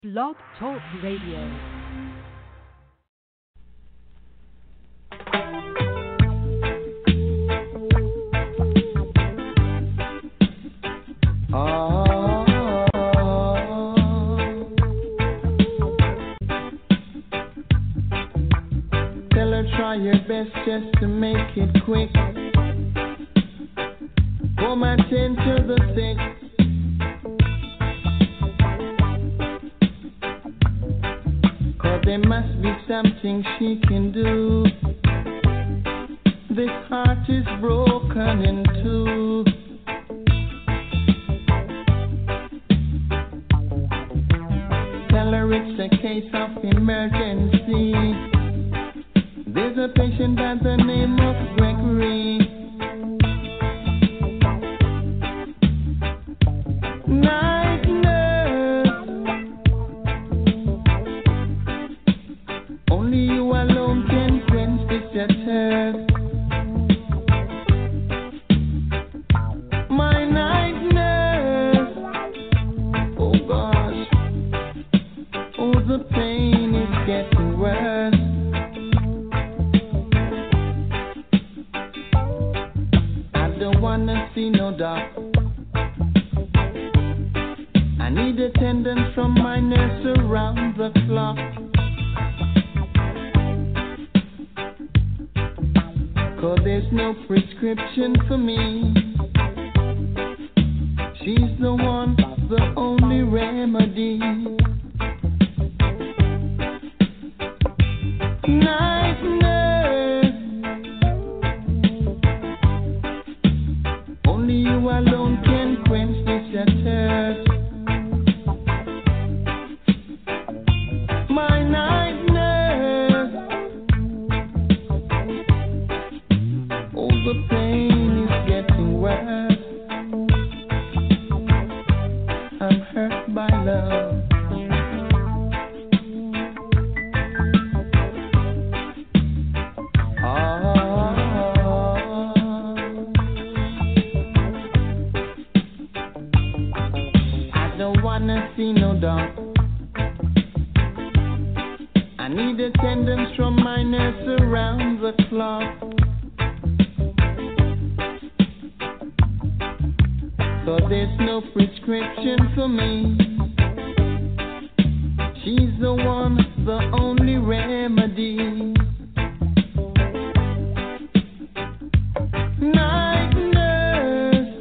Blog Talk Radio. Try your best just to make it quick. Come attend to the sick. Cause there must be something she can do. This heart is broken in two. Tell her it's a case of emergency. There's a patient by the name of Gregory. Night nurse, only you alone can quench this thirst. My night nurse, oh gosh, oh the pain is getting worse. Wanna see no doc. I need attendance from my nurse around the clock. Cause there's no prescription for me. She's the one, the only remedy. Night nurse, only you alone can quench this thirst. My night nurse, oh the pain is getting worse. I'm hurt by love. See no doubt. I need attendance from my nurse around the clock. So there's no prescription for me. She's the one, the only remedy. Night nurse,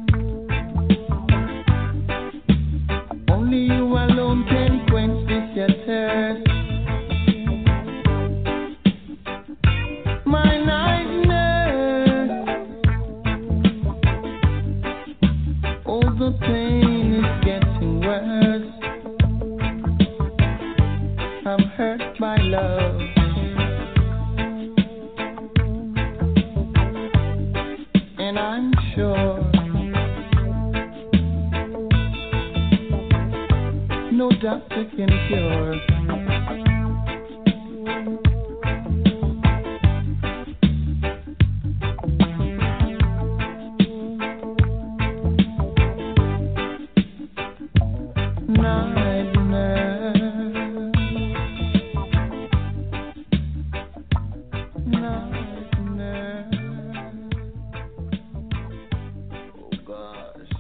only you alone can quench this thirst. My night nurse, oh the pain is getting worse. I'm hurt by love. And I'm sure no doctor can cure. Night nurse, night nurse, oh gosh.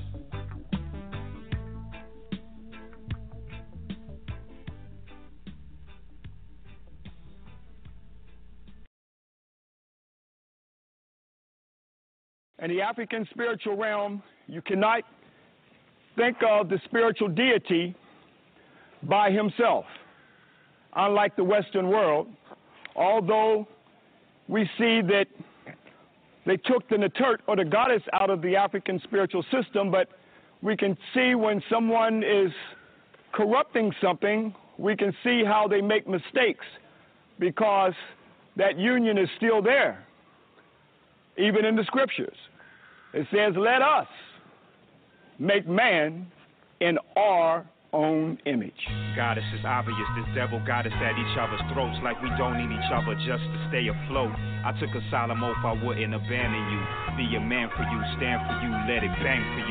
In the African spiritual realm, you cannot think of the spiritual deity by himself. Unlike the Western world, although we see that they took the Naturt or the goddess out of the African spiritual system, but we can see when someone is corrupting something, we can see how they make mistakes because that union is still there. Even in the scriptures, it says, let us make man in our own image. Goddess is obvious, this devil got us at each other's throats like we don't need each other just to stay afloat. I took a solemn oath I wouldn't abandon you, be a man for you, stand for you, let it bang for you.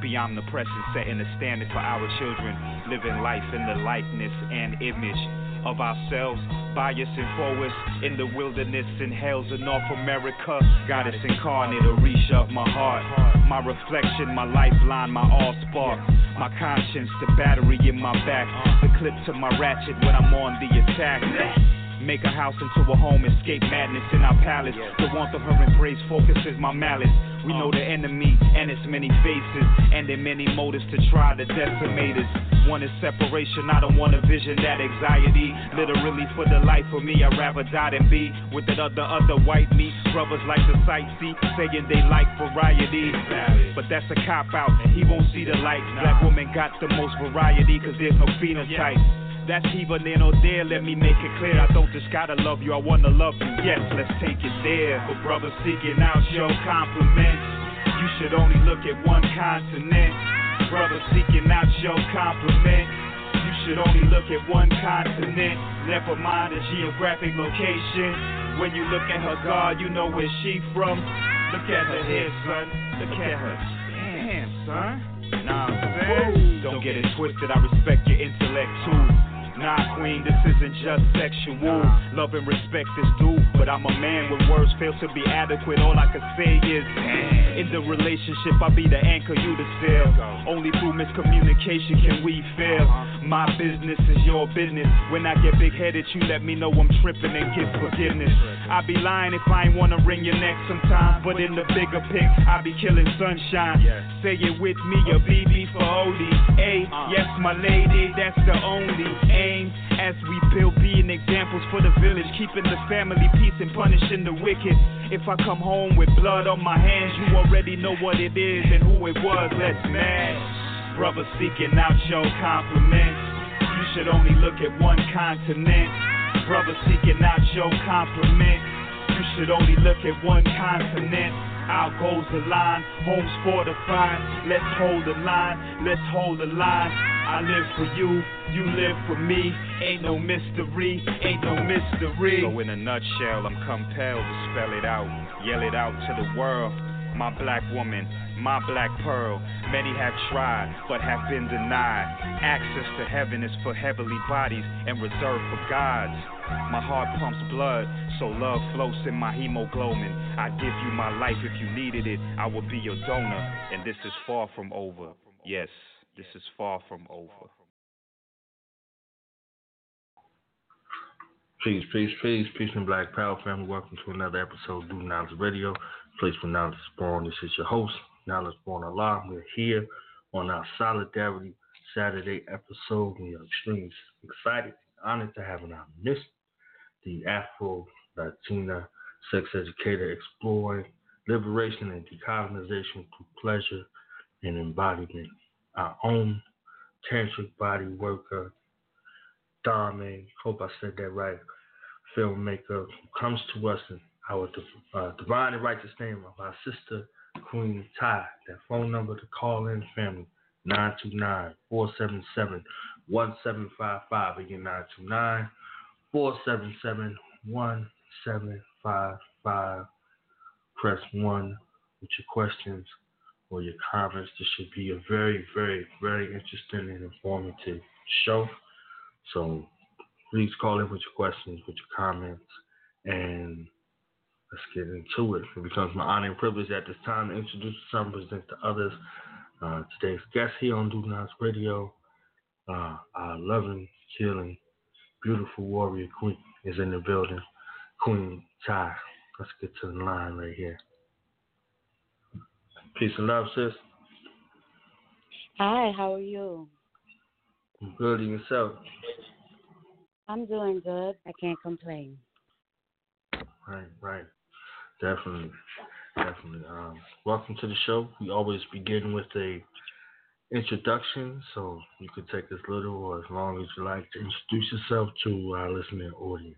be omnipresent, setting a standard for our children, living life in the likeness and image of ourselves, bias and forwards in the wilderness and hells of North America. Goddess incarnate, a reach of my heart, my reflection, my lifeline, my all spark, my conscience, the battery in my back, the clip to my ratchet when I'm on the attack. Make a house into a home, escape madness in our palace. The warmth of her embrace focuses my malice. We know the enemy and its many faces, and their many motives to try to decimate us. One is separation, I don't want to vision that anxiety. Literally for the life of me, I'd rather die than be with that other white meat. Brothers like to sightsee, saying they like variety. But that's a cop-out, he won't see the light. Black woman got the most variety, cause there's no phenotype. That's either then or there, let me make it clear. I don't just gotta love you, I wanna love you. Yes, let's take it there. For brothers seeking out your compliments, you should only look at one continent. Brothers seeking out your compliments, you should only look at one continent. Never mind the geographic location. When you look at her God, you know where she from. Look at her head, son. Look at her. Damn, son. Nah, I'm saying? Don't get it twisted, I respect your intellect too. Nah, queen, this isn't just sexual. Love and respect is due, but I'm a man when words fail to be adequate. All I can say is, in the relationship, I'll be the anchor, you the sail. Only through miscommunication can we fail. My business is your business. When I get big-headed, you let me know I'm tripping and get forgiveness. I'd be lying if I ain't wanna wring your neck sometimes, but in the bigger pic, I be killing sunshine. Say it with me, a BB for Odie. Hey, yes, my lady, that's the only aim. As we build being examples for the village, keeping the family peace and punishing the wicked. If I come home with blood on my hands, you already know what it is and who it was. Let's smash. Brothers seeking out your compliments, you should only look at one continent. Brothers seeking out your compliments, you should only look at one continent. Our goals align, homes fortified. Let's hold the line, let's hold the line. I live for you, you live for me. Ain't no mystery, ain't no mystery. So in a nutshell, I'm compelled to spell it out, yell it out to the world. My black woman, my black pearl. Many have tried, but have been denied. Access to heaven is for heavenly bodies and reserved for gods. My heart pumps blood, so love floats in my hemoglobin. I'd give you my life if you needed it. I would be your donor, and this is far from over. Yes, this is far from over. Peace, and Black Power family. Welcome to another episode of Do Knowledge Radio, place for knowledge is born. This is your host, Knowledge Born Allah. We're here on our Solidarity Saturday episode. We are extremely excited, honored to have in our midst the Afro-Latina sex educator exploring liberation and decolonization through pleasure and embodiment. Our own tantric body worker, Dame, hope I said that right, filmmaker, who comes to us in our divine and righteous name of our sister, Queen Ty. That phone number to call in, family, 929-477-1755. Again, 929-477-1755. Press 1 with your questions or your comments. This should be a very, very, very interesting and informative show. So please call in with your questions, with your comments, and let's get into it. It becomes my honor and privilege at this time to introduce some, present to others. Today's guest here on Do Knowledge Radio, our loving, healing, beautiful warrior queen is in the building, Queen Ty. Let's get to the line right here. Peace and love, sis. Hi, how are you? I'm good, and yourself? I'm doing good. I can't complain. Right. Definitely. Welcome to the show. We always begin with a introduction, so you could take as little or as long as you like to introduce yourself to our listening audience.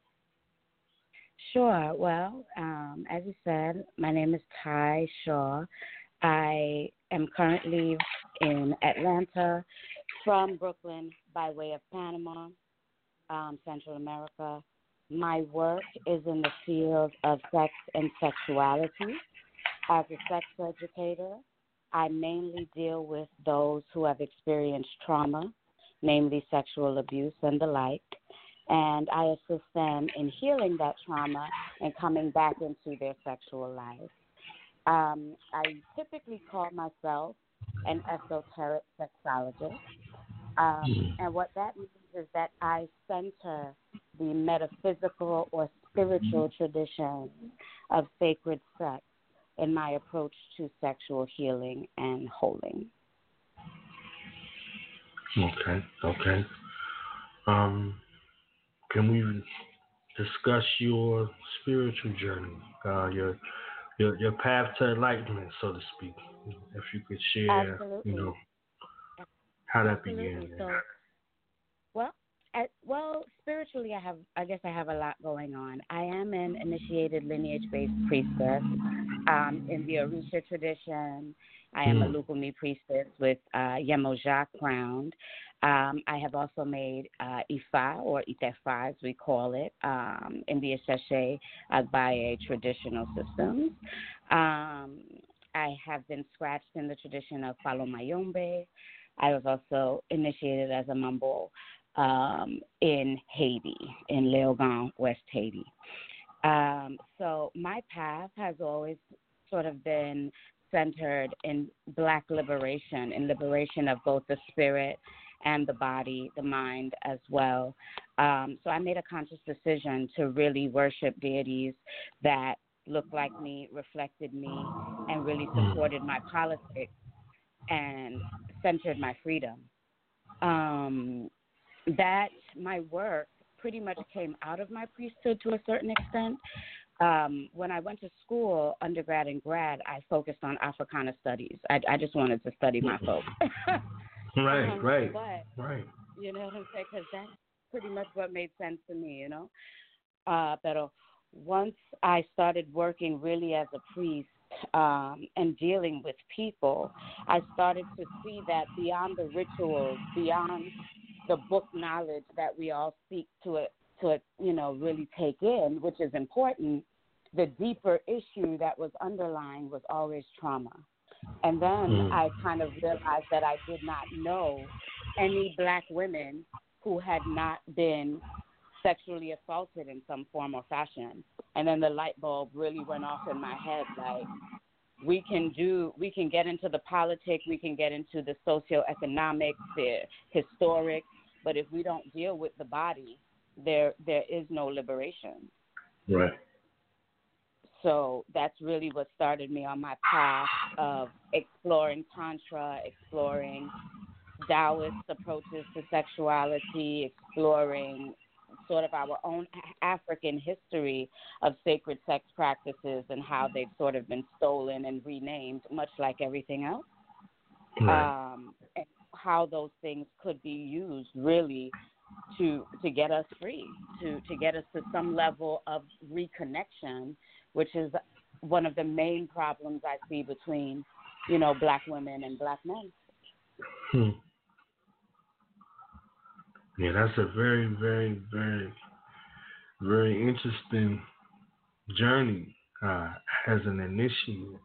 Sure. Well, as you said, my name is Ty Shaw. I am currently in Atlanta from Brooklyn by way of Panama, Central America. My work is in the field of sex and sexuality. As a sex educator, I mainly deal with those who have experienced trauma, namely sexual abuse and the like, and I assist them in healing that trauma and coming back into their sexual life. I typically call myself an esoteric sexologist, and what that means is that I center the metaphysical or spiritual tradition of sacred sex in my approach to sexual healing and holding. Okay. Can we discuss your spiritual journey, your path to enlightenment, so to speak? If you could share, Absolutely. How that Absolutely. began. So, spiritually, I guess I have a lot going on. I am an initiated lineage-based priestess in the Orisha tradition. I am a Lukumi priestess with Yemoja crowned. I have also made Ifa, or Itefa as we call it, in the Asheshe Agbaye traditional systems. I have been scratched in the tradition of Falomayombe. I was also initiated as a Mambo in Haiti, in Léogâne, West Haiti. So my path has always sort of been centered in Black liberation, in liberation of both the spirit and the body, the mind as well. So I made a conscious decision to really worship deities that looked like me, reflected me, and really supported my politics and centered my freedom. That my work pretty much came out of my priesthood to a certain extent. When I went to school, undergrad and grad, I focused on Africana studies. I just wanted to study my folk. Right. You know what I'm saying? Because that's pretty much what made sense to me, you know. But once I started working really as a priest and dealing with people, I started to see that beyond the rituals, beyond the book knowledge that we all seek to really take in, which is important, the deeper issue that was underlying was always trauma. And then I kind of realized that I did not know any Black women who had not been sexually assaulted in some form or fashion. And then the light bulb really went off in my head, like, we can get into the politics, we can get into the socioeconomic, the historic, but if we don't deal with the body, there is no liberation. Right. So that's really what started me on my path of exploring Tantra, exploring Taoist approaches to sexuality, exploring sort of our own African history of sacred sex practices and how they've sort of been stolen and renamed, much like everything else. Right. And how those things could be used really to get us free, to get us to some level of reconnection, which is one of the main problems I see between, Black women and Black men. Yeah, that's a very, very, very, very interesting journey as an initiate.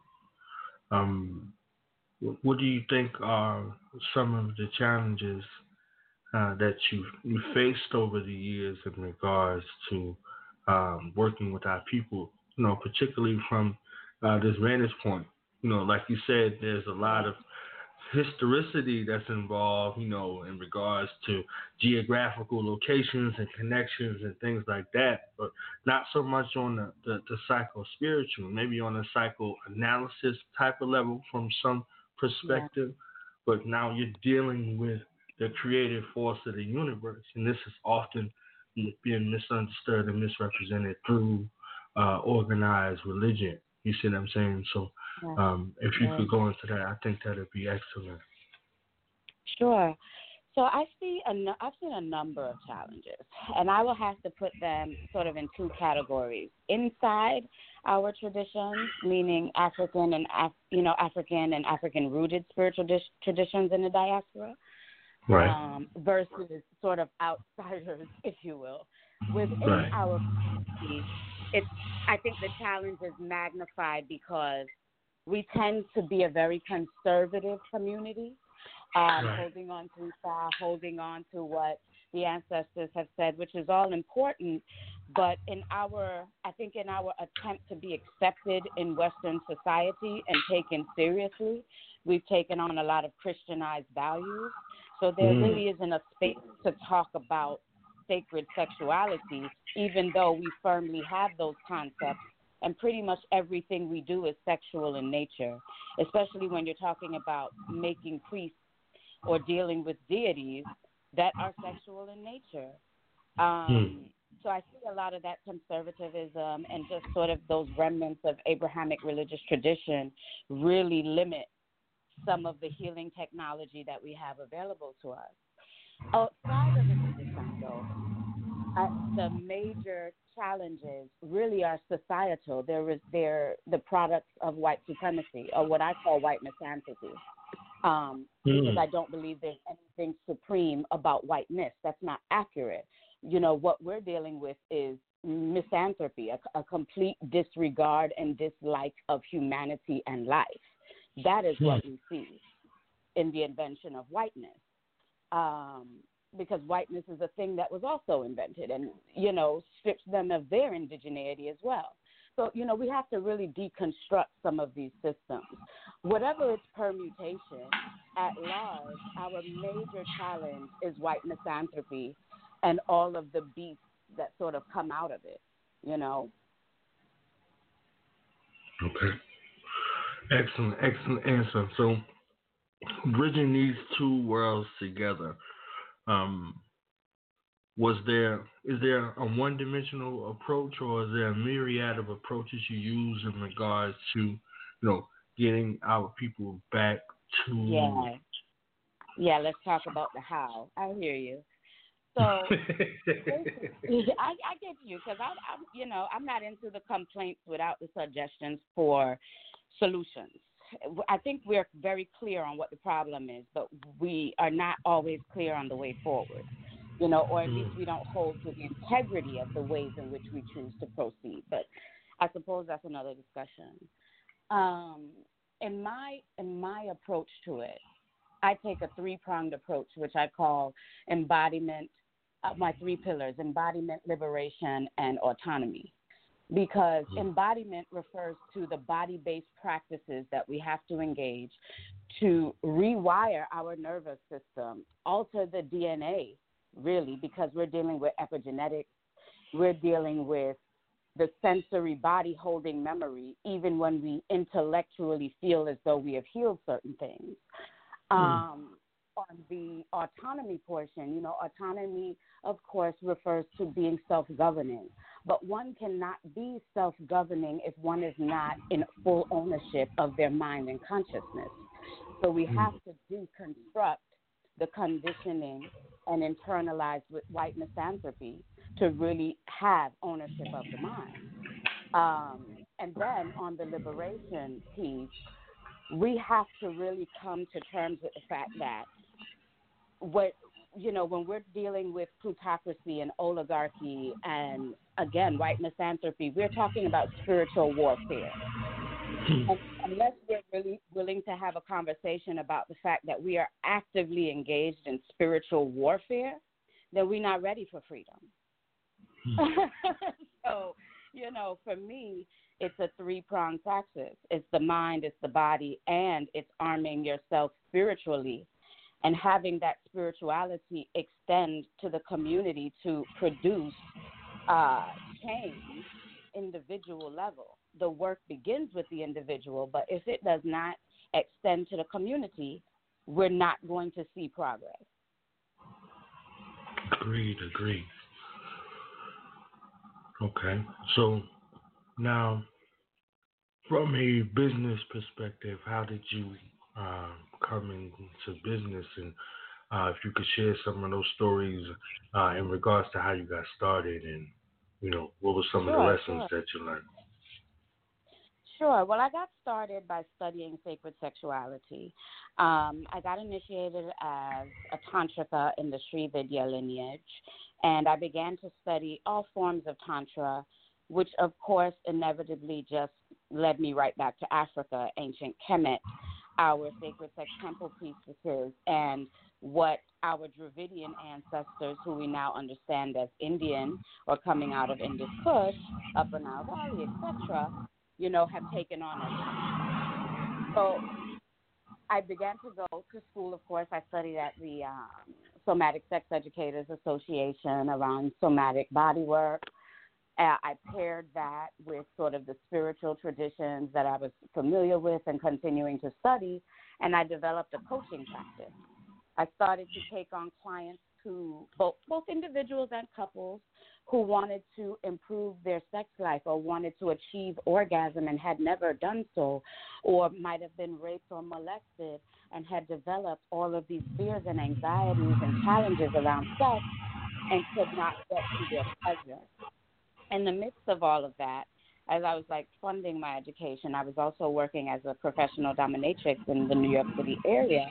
What do you think are some of the challenges that you faced over the years in regards to working with our people, particularly from this vantage point? Like you said, there's a lot of historicity that's involved, in regards to geographical locations and connections and things like that, but not so much on the psycho-spiritual, maybe on a psychoanalysis type of level from some perspective, but now you're dealing with the creative force of the universe, and this is often being misunderstood and misrepresented through organized religion. You see what I'm saying? So if you could go into that, I think that would be excellent. Sure. So I've seen a number of challenges, and I will have to put them sort of in two categories. Inside our traditions, meaning African and African-rooted spiritual traditions in the diaspora, right, versus sort of outsiders, if you will. Within our community, I think the challenge is magnified because we tend to be a very conservative community, holding on to Isa, holding on to what the ancestors have said, which is all important. But I think in our attempt to be accepted in Western society and taken seriously, we've taken on a lot of Christianized values. So there really isn't a space to talk about sacred sexuality, even though we firmly have those concepts. And pretty much everything we do is sexual in nature, especially when you're talking about making priests or dealing with deities that are sexual in nature. So I see a lot of that conservatism and just sort of those remnants of Abrahamic religious tradition really limit some of the healing technology that we have available to us. Outside of the system, though, the major challenges really are societal. They're the products of white supremacy, or what I call white misanthropy. Because I don't believe there's anything supreme about whiteness. That's not accurate. What we're dealing with is misanthropy, a complete disregard and dislike of humanity and life. That is what we see in the invention of whiteness. Because whiteness is a thing that was also invented and, strips them of their indigeneity as well. So, we have to really deconstruct some of these systems. Whatever its permutation, at large, our major challenge is white misanthropy and all of the beasts that sort of come out of it, Okay. Excellent answer. So, bridging these two worlds together, is there a one-dimensional approach, or is there a myriad of approaches you use in regards to, getting our people back to? Yeah. Let's talk about the how. I hear you. So I get you, because I'm not into the complaints without the suggestions for solutions. I think we're very clear on what the problem is, but we are not always clear on the way forward, or at least we don't hold to the integrity of the ways in which we choose to proceed. But I suppose that's another discussion. In my approach to it, I take a three-pronged approach, which I call embodiment, my three pillars: embodiment, liberation, and autonomy. Because embodiment refers to the body-based practices that we have to engage to rewire our nervous system, alter the DNA, really, because we're dealing with epigenetics. We're dealing with the sensory body holding memory, even when we intellectually feel as though we have healed certain things. On the autonomy portion, autonomy, of course, refers to being self-governing. But one cannot be self-governing if one is not in full ownership of their mind and consciousness. So we have to deconstruct the conditioning and internalize with white misanthropy to really have ownership of the mind. And then on the liberation piece, we have to really come to terms with the fact that when we're dealing with plutocracy and oligarchy and, again, white misanthropy, we're talking about spiritual warfare. And unless we're really willing to have a conversation about the fact that we are actively engaged in spiritual warfare, then we're not ready for freedom. So, for me, it's a three-pronged praxis. It's the mind, it's the body, and it's arming yourself spiritually and having that spirituality extend to the community to produce change individual level. The work begins with the individual, but if it does not extend to the community, we're not going to see progress. Agreed. Okay. So now, from a business perspective, how did you come into business? And if you could share some of those stories in regards to how you got started and, what were some of the lessons that you learned? Sure. Well, I got started by studying sacred sexuality. I got initiated as a tantrika in the Sri Vidya lineage, and I began to study all forms of tantra, which, of course, inevitably just led me right back to Africa, ancient Kemet, our sacred sex temple priestesses, and what our Dravidian ancestors, who we now understand as Indian or coming out of Indus Kush, Upper Nile Valley, etc., have taken on us. So I began to go to school. Of course, I studied at the Somatic Sex Educators Association around somatic body work. I paired that with sort of the spiritual traditions that I was familiar with and continuing to study, and I developed a coaching practice. I started to take on clients who, both individuals and couples, who wanted to improve their sex life or wanted to achieve orgasm and had never done so, or might have been raped or molested and had developed all of these fears and anxieties and challenges around sex and could not get to their pleasure. In the midst of all of that, as I was funding my education, I was also working as a professional dominatrix in the New York City area.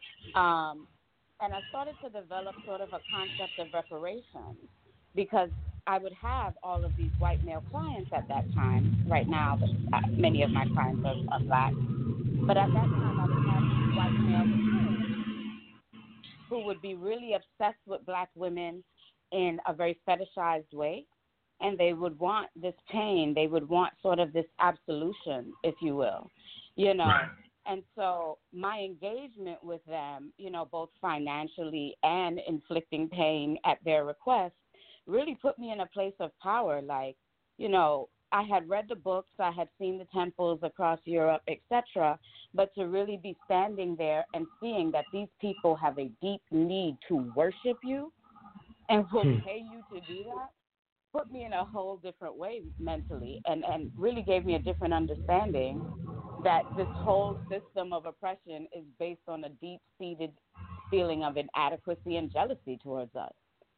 And I started to develop sort of a concept of reparations, because I would have all of these white male clients at that time. Right now, many of my clients are black. But at that time, I would have these white male clients who would be really obsessed with black women in a very fetishized way. And they would want this pain. They would want sort of this absolution, if you will, Right. And so my engagement with them, both financially and inflicting pain at their request, really put me in a place of power. I had read the books, I had seen the temples across Europe, etc., but to really be standing there and seeing that these people have a deep need to worship you and will pay you to do that, put me in a whole different way mentally, and really gave me a different understanding that this whole system of oppression is based on a deep-seated feeling of inadequacy and jealousy towards us.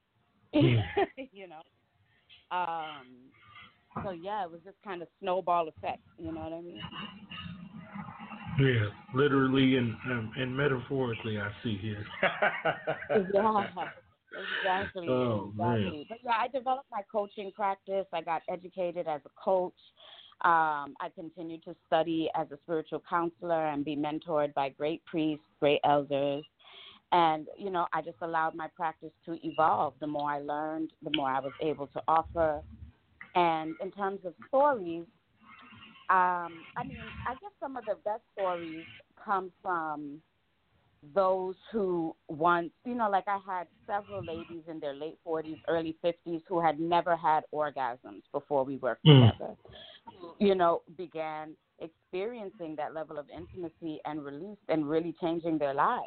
So, yeah, it was just kind of snowball effect, you know what I mean? Yeah, literally and metaphorically, I see here. Yeah. Exactly. Oh, exactly. Man. But yeah, I developed my coaching practice. I got educated as a coach. I continued to study as a spiritual counselor and be mentored by great priests, great elders. And, I just allowed my practice to evolve. The more I learned, the more I was able to offer. And in terms of stories, I guess some of the best stories come from those who once, I had several ladies in their late 40s, early 50s who had never had orgasms before we worked together, who, began experiencing that level of intimacy and release and really changing their lives.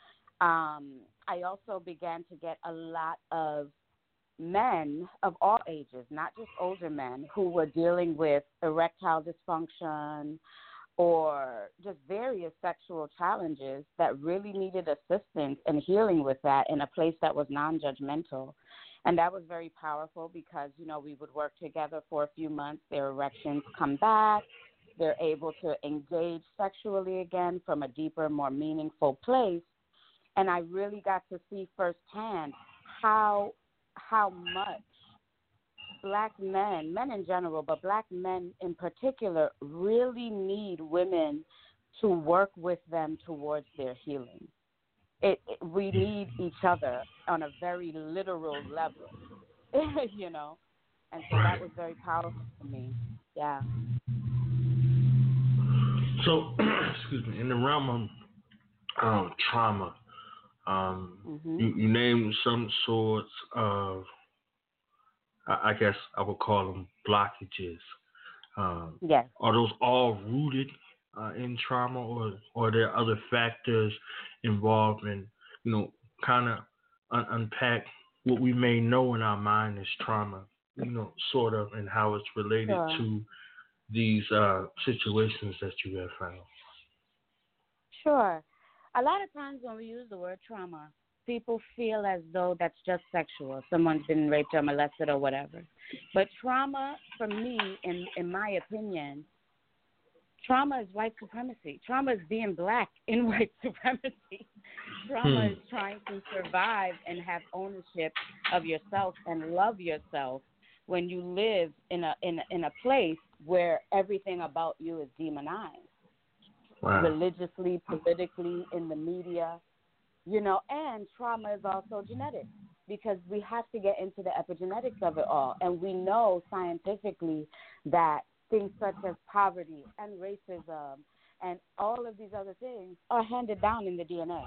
I also began to get a lot of men of all ages, not just older men, who were dealing with erectile dysfunction or just various sexual challenges that really needed assistance and healing with that in a place that was non-judgmental. And that was very powerful because, we would work together for a few months. Their erections come back. They're able to engage sexually again from a deeper, more meaningful place. And I really got to see firsthand how much black men in general, but black men in particular, really need women to work with them towards their healing. We need each other on a very literal level, And so that was very powerful for me. Yeah. So, excuse me, in the realm of trauma, you named some sorts of, I guess I would call them blockages. Yes. Are those all rooted in trauma, or are there other factors involved in, kind of unpack what we may know in our mind as trauma, sort of, and how it's related to these situations that you have found? Sure. A lot of times when we use the word trauma, people feel as though that's just sexual. Someone's been raped or molested or whatever. But trauma, for me, in my opinion, trauma is white supremacy. Trauma is being black in white supremacy. Trauma is trying to survive and have ownership of yourself and love yourself when you live in a place where everything about you is demonized, religiously, politically, in the media, and trauma is also genetic, because we have to get into the epigenetics of it all. And we know scientifically that things such as poverty and racism and all of these other things are handed down in the DNA.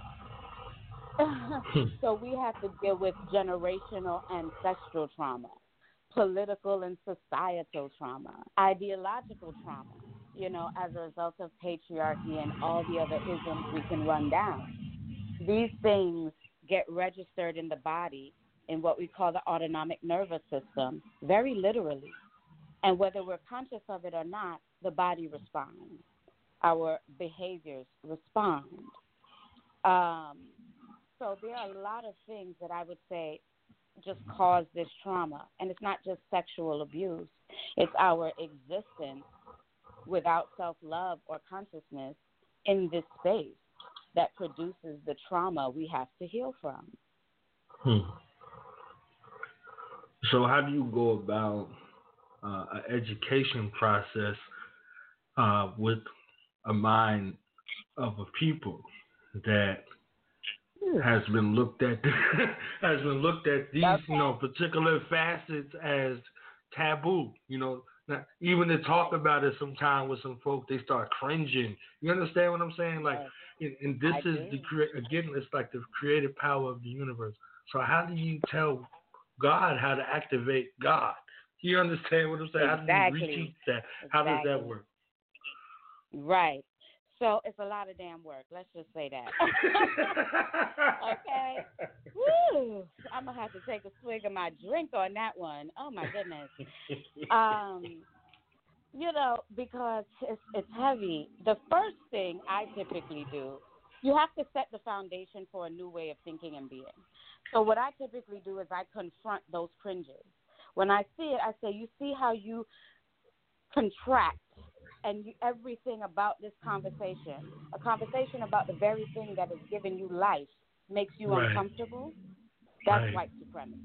So we have to deal with generational ancestral trauma, political and societal trauma, ideological trauma, as a result of patriarchy and all the other isms we can run down. These things get registered in the body in what we call the autonomic nervous system, very literally. And whether we're conscious of it or not, the body responds. Our behaviors respond. So there are a lot of things that I would say just cause this trauma. And it's not just sexual abuse. It's our existence without self-love or consciousness in this space that produces the trauma we have to heal from. So how do you go about an education process with a mind of a people that has been looked at these particular facets as taboo? Now, even to talk about it sometimes with some folk, they start cringing. You understand what I'm saying? Like, and this is again, it's like the creative power of the universe. So how do you tell God how to activate God? You understand what I'm saying? Exactly. How do you reach that? How does that work? Right. So it's a lot of damn work. Let's just say that. Okay. Woo. I'm going to have to take a swig of my drink on that one. Oh, my goodness. Because it's heavy. The first thing I typically do, you have to set the foundation for a new way of thinking and being. So what I typically do is I confront those cringes. When I see it, I say, you see how you contract and everything about this conversation, a conversation about the very thing that has given you life, makes you uncomfortable? That's white supremacy.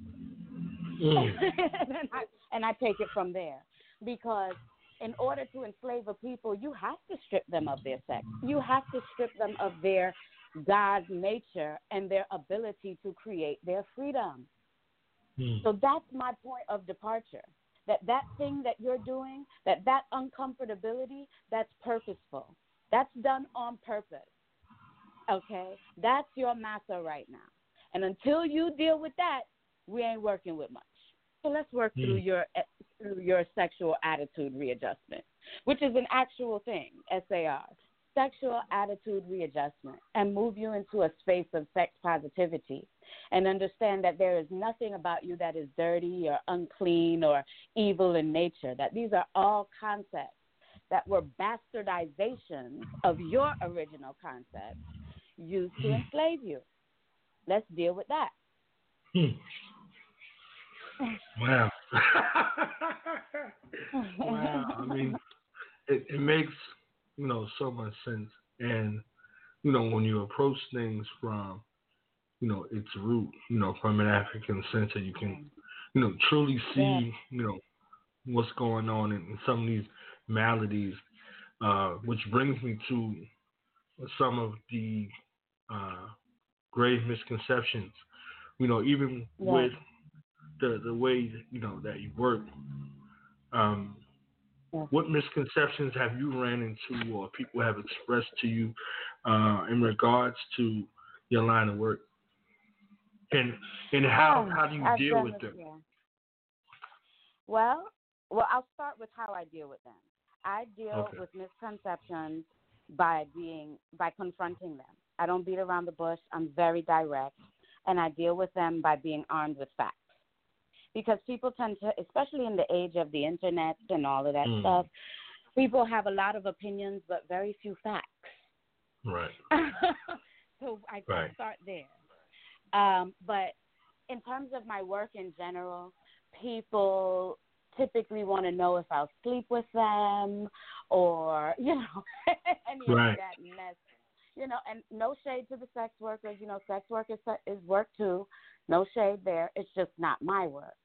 And I take it from there. Because in order to enslave a people, you have to strip them of their sex. You have to strip them of their God's nature and their ability to create their freedom. So that's my point of departure. That thing that you're doing, that uncomfortability, that's purposeful. That's done on purpose. Okay? That's your massa right now. And until you deal with that, we ain't working with much. So let's work through your sexual attitude readjustment, which is an actual thing, SAR, sexual attitude readjustment, and move you into a space of sex positivity and understand that there is nothing about you that is dirty or unclean or evil in nature, that these are all concepts that were bastardizations of your original concepts used to enslave you. Let's deal with that. Wow. Wow. I mean, it makes, so much sense. And, when you approach things from, its root, from an African sense, that you can, truly see, what's going on in some of these maladies, which brings me to some of the grave misconceptions, even with the way, that you work. What misconceptions have you ran into or people have expressed to you in regards to your line of work? And how do you deal with them? Yeah. Well, I'll start with how I deal with them. I deal with misconceptions by confronting them. I don't beat around the bush. I'm very direct, and I deal with them by being armed with facts. Because people tend to, especially in the age of the internet and all of that stuff, people have a lot of opinions but very few facts. Right. So I start there. But in terms of my work in general, people typically want to know if I'll sleep with them or, any of that mess. And no shade to the sex workers. Sex work is work too. No shade there. It's just not my work.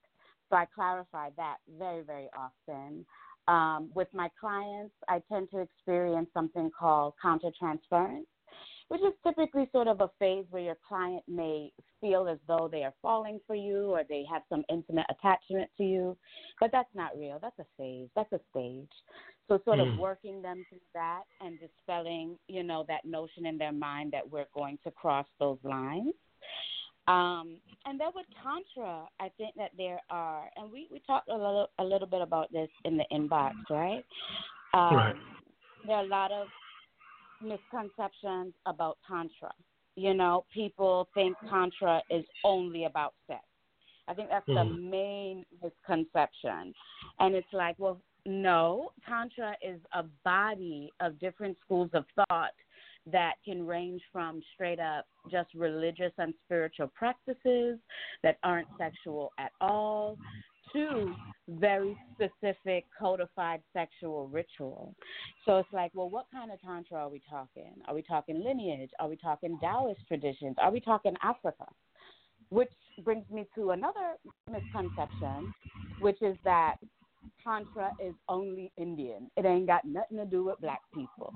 So I clarify that very, very often. With my clients, I tend to experience something called countertransference, which is typically sort of a phase where your client may feel as though they are falling for you or they have some intimate attachment to you. But that's not real. That's a phase. That's a stage. So sort of working them through that and dispelling, that notion in their mind that we're going to cross those lines. And then with Tantra, I think that there are, and we talked a little bit about this in the inbox, right? Right. There are a lot of misconceptions about Tantra. People think Tantra is only about sex. I think that's the main misconception. And it's like, well, no, Tantra is a body of different schools of thought that can range from straight up just religious and spiritual practices that aren't sexual at all to very specific codified sexual ritual. So it's like, well, what kind of Tantra are we talking? Are we talking lineage? Are we talking Taoist traditions? Are we talking Africa? Which brings me to another misconception, which is that Tantra is only Indian. It ain't got nothing to do with black people.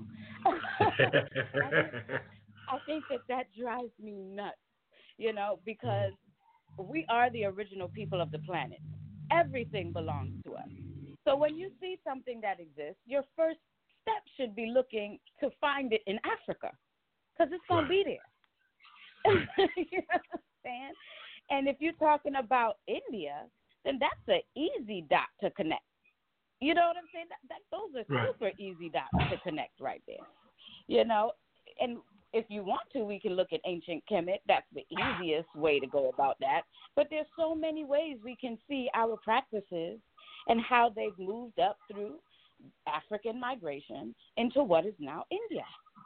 I think that drives me nuts, because we are the original people of the planet. Everything belongs to us. So when you see something that exists, your first step should be looking to find it in Africa because it's going to be there. You know what I'm saying? And if you're talking about India, then that's an easy dot to connect. You know what I'm saying? Those are super easy dots to connect right there. And if you want to, we can look at ancient Kemet. That's the easiest way to go about that. But there's so many ways we can see our practices and how they've moved up through African migration into what is now India.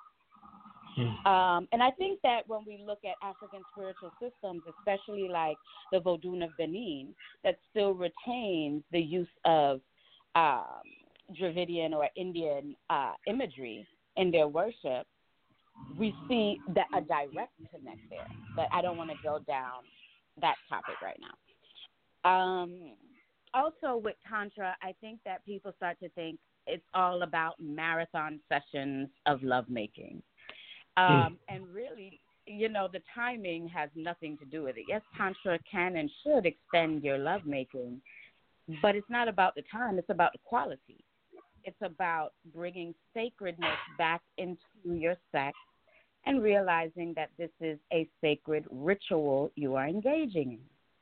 And I think that when we look at African spiritual systems, especially like the Vodun of Benin, that still retains the use of Dravidian or Indian imagery in their worship, we see that a direct connect there. But I don't want to go down that topic right now. Also with Tantra, I think that people start to think it's all about marathon sessions of lovemaking. And really, the timing has nothing to do with it. Yes, Tantra can and should extend your lovemaking, but it's not about the time. It's about the quality. It's about bringing sacredness back into your sex and realizing that this is a sacred ritual you are engaging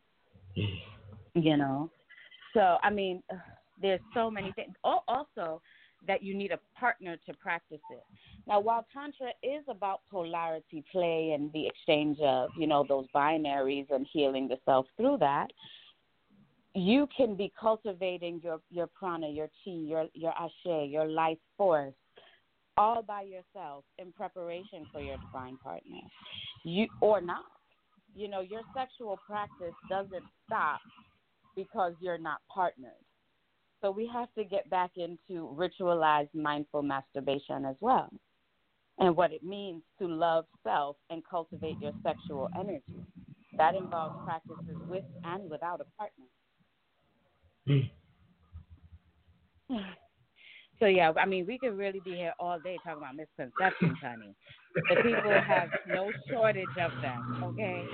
in. So, I mean, there's so many things. Also, that you need a partner to practice it. Now, while Tantra is about polarity play and the exchange of, those binaries and healing the self through that, you can be cultivating your prana, your chi, your ashe, your life force, all by yourself in preparation for your divine partner. Or not. Your sexual practice doesn't stop because you're not partnered. So we have to get back into ritualized mindful masturbation as well, and what it means to love self and cultivate your sexual energy. That involves practices with and without a partner. So, yeah, I mean, we could really be here all day talking about misconceptions, honey. The people have no shortage of them, okay?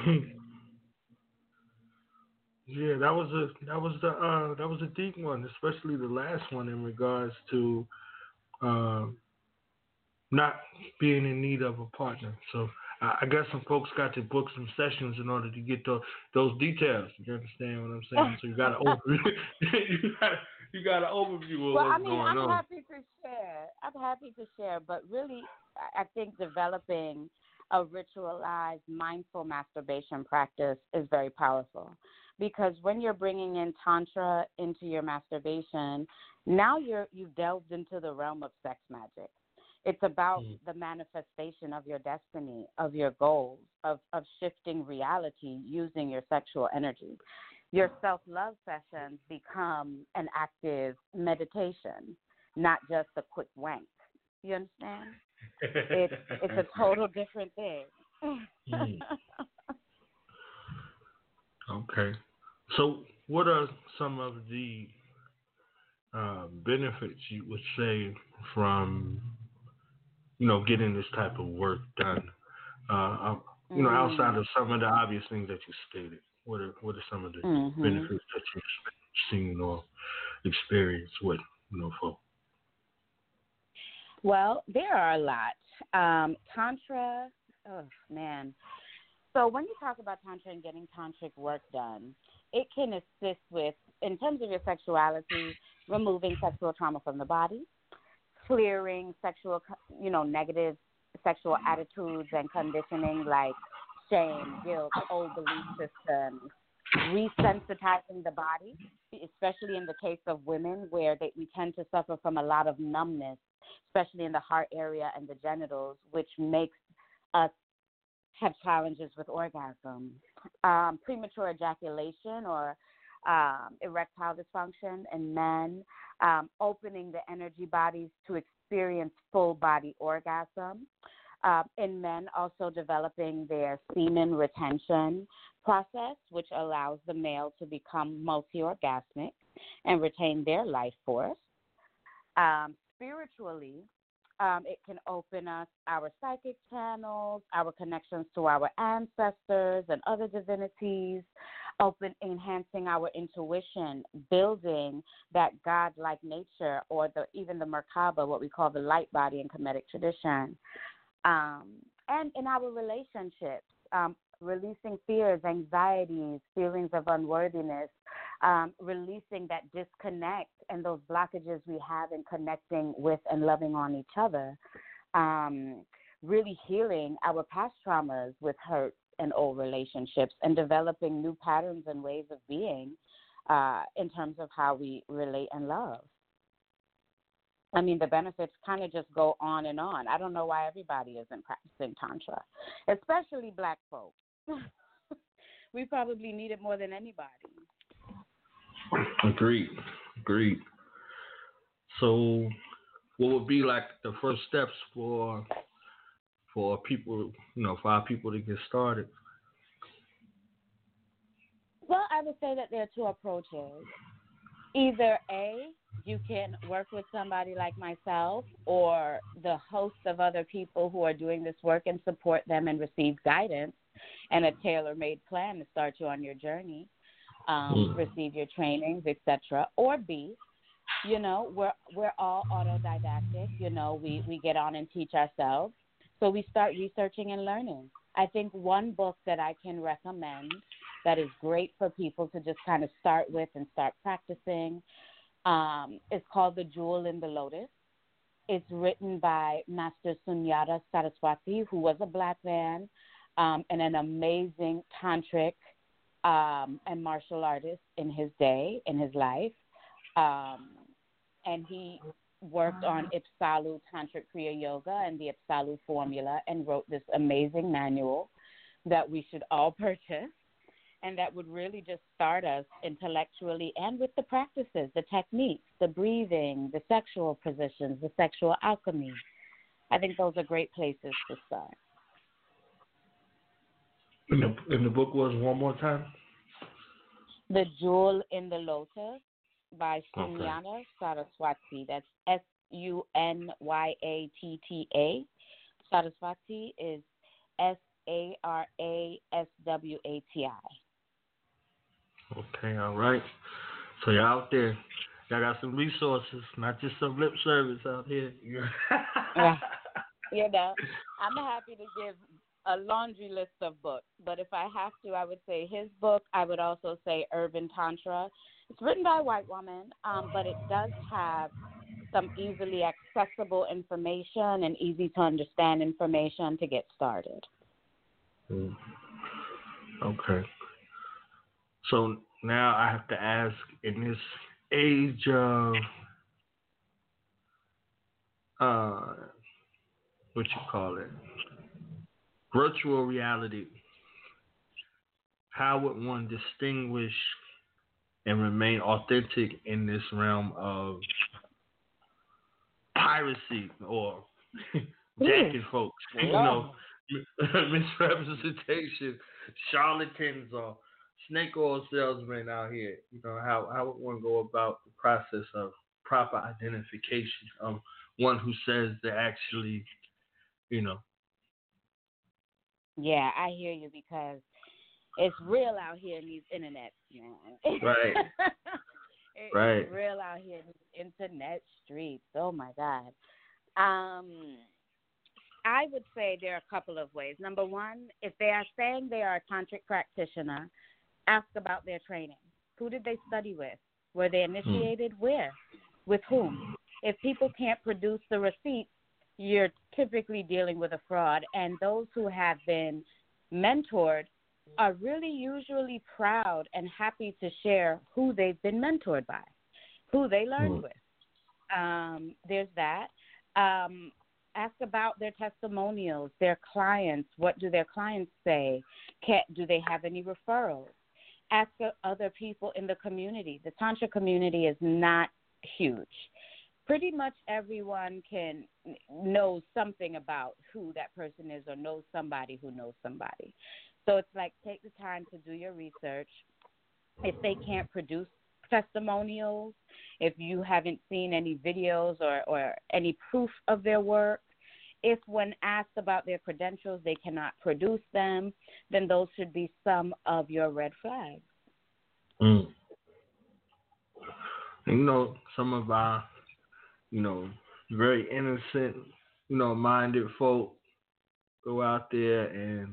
Yeah, that was a deep one, especially the last one in regards to not being in need of a partner. So I guess some folks got to book some sessions in order to get those details. You understand what I'm saying? So you got to you got an overview of what's going on. I'm happy to share, but really, I think developing a ritualized mindful masturbation practice is very powerful. Because when you're bringing in Tantra into your masturbation, now you've delved into the realm of sex magic. It's about the manifestation of your destiny, of your goals, of shifting reality using your sexual energy. Your self-love sessions become an active meditation, not just a quick wank. You understand? It's a total different thing. Okay. So what are some of the benefits you would say from getting this type of work done? Outside of some of the obvious things that you stated, what are some of the benefits that you've seen or experienced with folks? Well, there are a lot. Tantra, oh man. So when you talk about Tantra and getting tantric work done, it can assist with, in terms of your sexuality, removing sexual trauma from the body, clearing sexual, negative sexual attitudes and conditioning like shame, guilt, old belief systems, resensitizing the body, especially in the case of women where we tend to suffer from a lot of numbness, especially in the heart area and the genitals, which makes us have challenges with orgasm. Premature ejaculation or erectile dysfunction in men, opening the energy bodies to experience full body orgasm. In men, also developing their semen retention process, which allows the male to become multi-orgasmic and retain their life force. Spiritually, it can open us our psychic channels, our connections to our ancestors and other divinities, enhancing our intuition, building that God-like nature, or even the Merkaba, what we call the light body in Kemetic tradition. And in our relationships, releasing fears, anxieties, feelings of unworthiness, releasing that disconnect and those blockages we have in connecting with and loving on each other, really healing our past traumas with hurt and old relationships, and developing new patterns and ways of being in terms of how we relate and love. I mean, the benefits kind of just go on and on. I don't know why everybody isn't practicing Tantra, especially Black folks. We probably need it more than anybody. Agreed. So, what would be like the first steps for people, for our people to get started? Well, I would say that there are two approaches. Either A, you can work with somebody like myself or the host of other people who are doing this work and support them and receive guidance and a tailor-made plan to start you on your journey, receive your trainings, etc. Or B, we're all autodidactic. We get on and teach ourselves. So we start researching and learning. I think one book that I can recommend that is great for people to just kind of start with and start practicing is called The Jewel in the Lotus. It's written by Master Sunyata Saraswati, who was a Black man and an amazing tantric and martial artist in his day, in his life. And he worked on Ipsalu Tantric Kriya Yoga and the Ipsalu formula and wrote this amazing manual that we should all purchase, and that would really just start us intellectually and with the practices, the techniques, the breathing, the sexual positions, the sexual alchemy. I think those are great places to start. And the book was one more time? The Jewel in the Lotus by Sunyata Saraswati. That's Sunyatta. Saraswati is Saraswati. Okay, all right. So you're out there. Y'all got some resources, not just some lip service out here. Yeah. I'm happy to give a laundry list of books, but if I have to, I would say his book. I would also say Urban Tantra. It's written by a white woman, but it does have some easily accessible information and easy to understand information to get started. Okay. So now I have to ask, in this age of virtual reality, how would one distinguish and remain authentic in this realm of piracy or jacking folks? Misrepresentation, charlatans, or snake oil salesman out here. How would one go about the process of proper identification of one who says they're actually, Yeah, I hear you because it's real out here in these internets, man. Right. It's real out here in these internet streets. Oh my God. I would say there are a couple of ways. Number one, if they are saying they are a tantric practitioner, ask about their training. Who did they study with? Were they initiated? Where? With whom? If people can't produce the receipts, you're typically dealing with a fraud. And those who have been mentored are really usually proud and happy to share who they've been mentored by, who they learned with. There's that. Ask about their testimonials, their clients. What do their clients say? Do they have any referrals? Ask other people in the community. The Tantra community is not huge. Pretty much everyone knows something about who that person is or knows somebody who knows somebody. So it's like take the time to do your research. If they can't produce testimonials, if you haven't seen any videos or any proof of their work, if when asked about their credentials they cannot produce them, then those should be some of your red flags. And, some of our, very innocent, minded folk go out there and,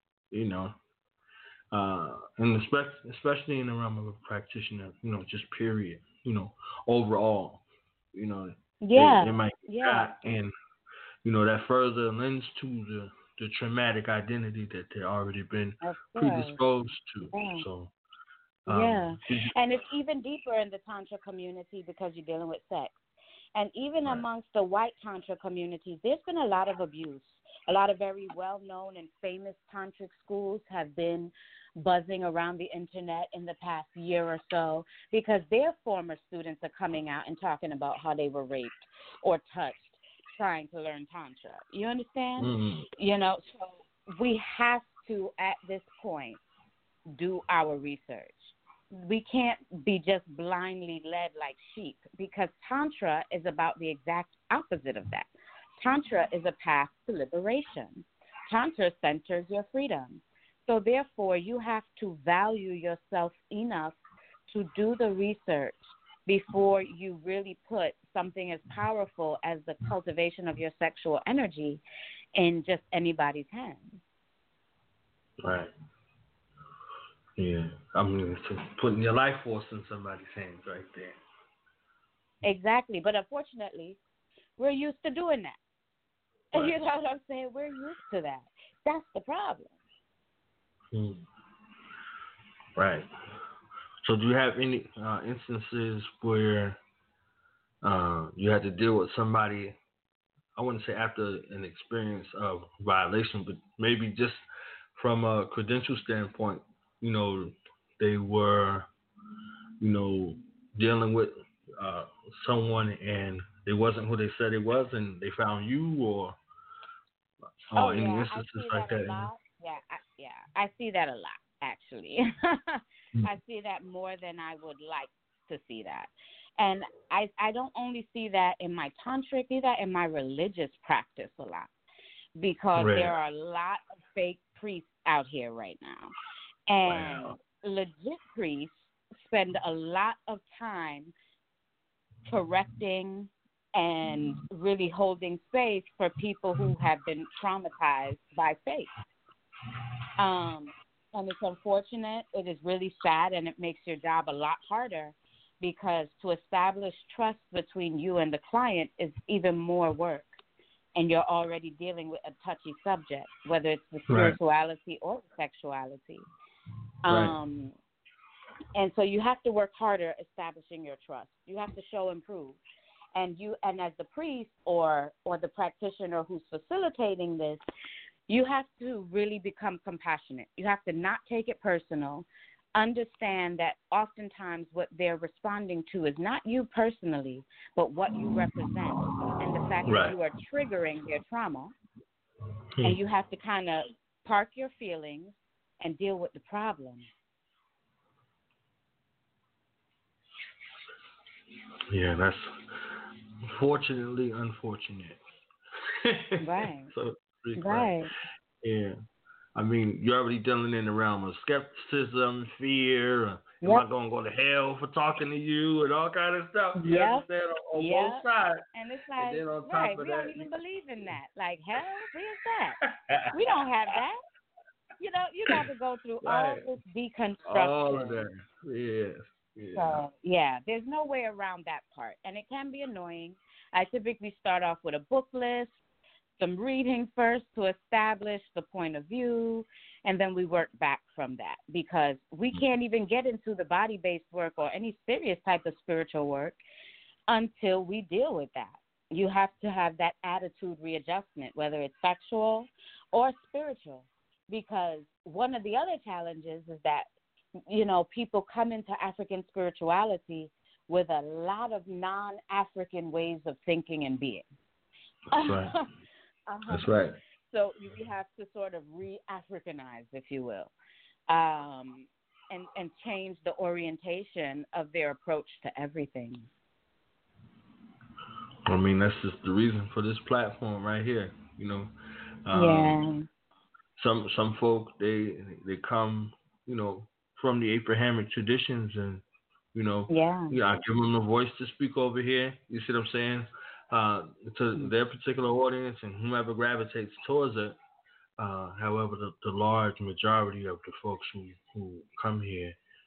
and especially in the realm of a practitioner, just period, overall, they might got and that further lends to the traumatic identity that they've already been predisposed to. So, and it's even deeper in the Tantra community because you're dealing with sex. And even amongst the white Tantra communities, there's been a lot of abuse. A lot of very well-known and famous tantric schools have been buzzing around the internet in the past year or so because their former students are coming out and talking about how they were raped or touched trying to learn Tantra. You understand? So we have to, at this point, do our research. We can't be just blindly led like sheep because Tantra is about the exact opposite of that. Tantra is a path to liberation. Tantra centers your freedom. So therefore, you have to value yourself enough to do the research before you really put something as powerful as the cultivation of your sexual energy in just anybody's hands. Right. Yeah. I mean, it's putting your life force in somebody's hands right there. Exactly. But unfortunately, we're used to doing that. Right. You know what I'm saying? We're used to that. That's the problem. Right. So do you have any instances where you had to deal with somebody, I wouldn't say after an experience of violation, but maybe just from a credential standpoint, they were, dealing with someone and it wasn't who they said it was and they found you or any instances like that? I see that a lot, actually. I see that more than I would like to see that. And I don't only see that in my tantric, I see that in my religious practice a lot because there are a lot of fake priests out here right now. And legit priests spend a lot of time correcting and really holding space for people who have been traumatized by faith. And it's unfortunate. It is really sad, and it makes your job a lot harder because to establish trust between you and the client is even more work. And you're already dealing with a touchy subject, whether it's the spirituality or the sexuality. And so you have to work harder establishing your trust. You have to show and prove. And as the priest or the practitioner who's facilitating this, you have to really become compassionate. You have to not take it personal. Understand that oftentimes what they're responding to is not you personally, but what you represent and the fact that you are triggering their trauma. And you have to kind of park your feelings and deal with the problem. Yeah, that's fortunately unfortunate. Right. So, right. Right. Yeah. I mean, you're already dealing in the realm of skepticism, fear. Am I Yep. going to go to hell for talking to you and all kind of stuff? You Yep. understand? On both Yep. sides. And it's And like, then on top right, of we don't that, even believe in that. Like, hell, where's that? We don't have that. You got to go through all right. this All of deconstruction. that. Yes. Yeah. So, yeah, there's no way around that part. And it can be annoying. I typically start off with a book list, some reading first to establish the point of view, and then we work back from that because we can't even get into the body-based work or any serious type of spiritual work until we deal with that. You have to have that attitude readjustment, whether it's sexual or spiritual, because one of the other challenges is that, people come into African spirituality with a lot of non-African ways of thinking and being. That's right. That's right. So we have to sort of re-Africanize, if you will, and change the orientation of their approach to everything. I mean, that's just the reason for this platform right here. Yeah. Some folk they come, from the Abrahamic traditions, and Yeah, I give them a voice to speak over here. You see what I'm saying? To their particular audience and whomever gravitates towards it. However, the large majority of the folks who come here,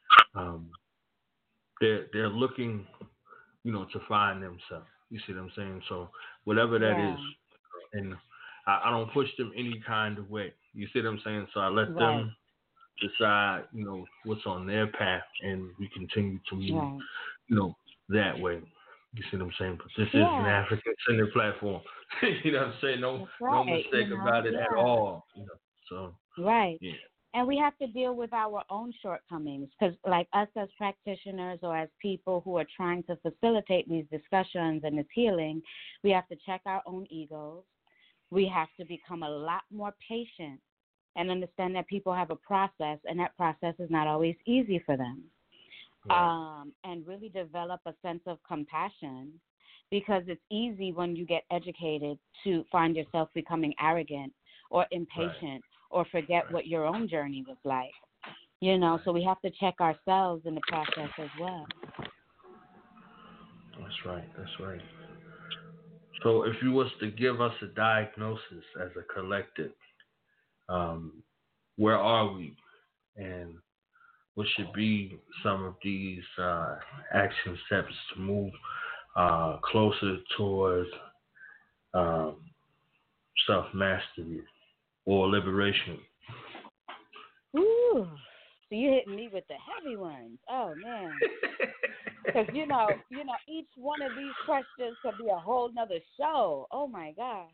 they're looking, to find themselves. You see what I'm saying? So whatever that is, and I don't push them any kind of way. You see what I'm saying? So I let them decide, what's on their path, and we continue to move, that way. You see what I'm saying? But this is an African-centered platform. You know what I'm saying? No mistake about it at all. So right. Yeah. And we have to deal with our own shortcomings because, like us as practitioners or as people who are trying to facilitate these discussions and this healing, we have to check our own egos. We have to become a lot more patient and understand that people have a process, and that process is not always easy for them. Right. And really develop a sense of compassion, because it's easy when you get educated to find yourself becoming arrogant or impatient or forget what your own journey was like. So we have to check ourselves in the process as well. That's right. So if you was to give us a diagnosis as a collective, where are we, and what should be some of these action steps to move closer towards self-mastery or liberation? Ooh, so you're hitting me with the heavy ones. Oh, man. Because, each one of these questions could be a whole nother show. Oh, my God.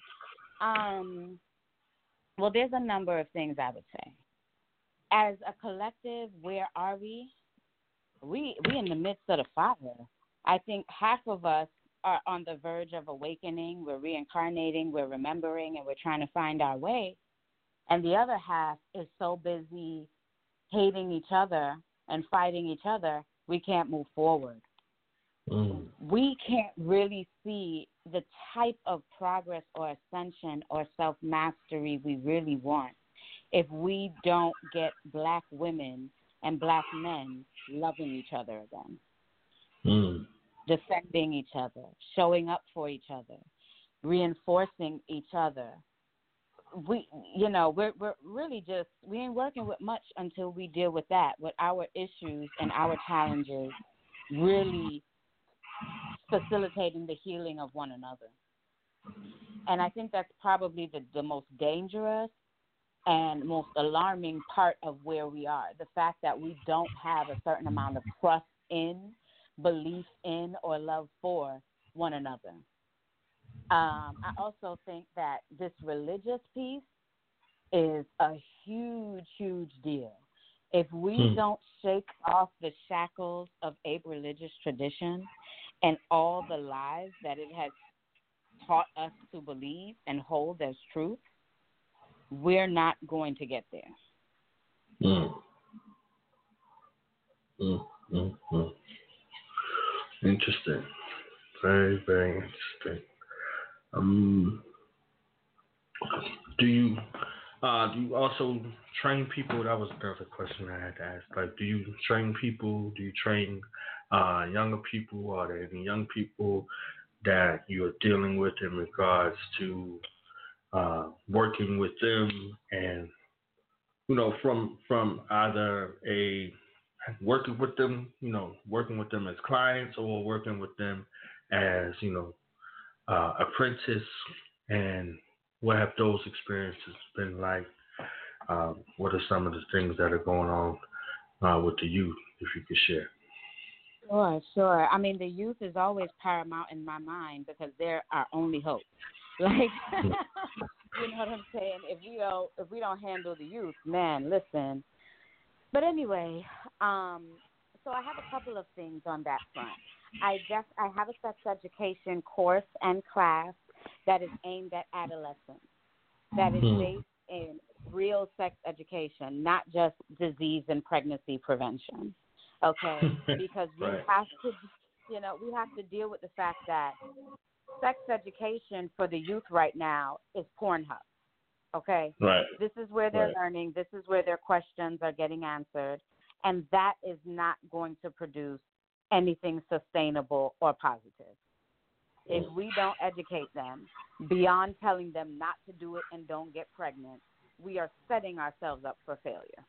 Well, there's a number of things I would say. As a collective, where are we? We in the midst of the fire. I think half of us are on the verge of awakening. We're reincarnating, we're remembering, and we're trying to find our way. And the other half is so busy hating each other and fighting each other, we can't move forward. We can't really see the type of progress or ascension or self-mastery we really want if we don't get Black women and Black men loving each other again, defending each other, showing up for each other, reinforcing each other. We're really just, we ain't working with much until we deal with that, with our issues and our challenges, really facilitating the healing of one another. And I think that's probably the most dangerous and most alarming part of where we are, the fact that we don't have a certain amount of trust in, belief in, or love for one another. I also think that this religious piece is a huge, huge deal. If we don't shake off the shackles of a religious tradition and all the lies that it has taught us to believe and hold as truth, we're not going to get there. Interesting. Very, very interesting. Um, do you also train people? That was another question I had to ask. Like, do you train people? Do you train younger people? Are there any young people that you're dealing with in regards to working with them, and from either a working with them, working with them as clients, or working with them as apprentice, and what have those experiences been like? What are some of the things that are going on with the youth, if you could share? Sure. I mean, the youth is always paramount in my mind because they're our only hope. Like, you know what I'm saying? If we don't handle the youth, man, listen. But anyway, so I have a couple of things on that front. I have a sex education course and class that is aimed at adolescents, that is based in real sex education, not just disease and pregnancy prevention. Okay, because we have to deal with the fact that sex education for the youth right now is Pornhub. Okay, right. This is where they're learning. This is where their questions are getting answered, and that is not going to produce anything sustainable or positive. If we don't educate them beyond telling them not to do it and don't get pregnant, we are setting ourselves up for failure.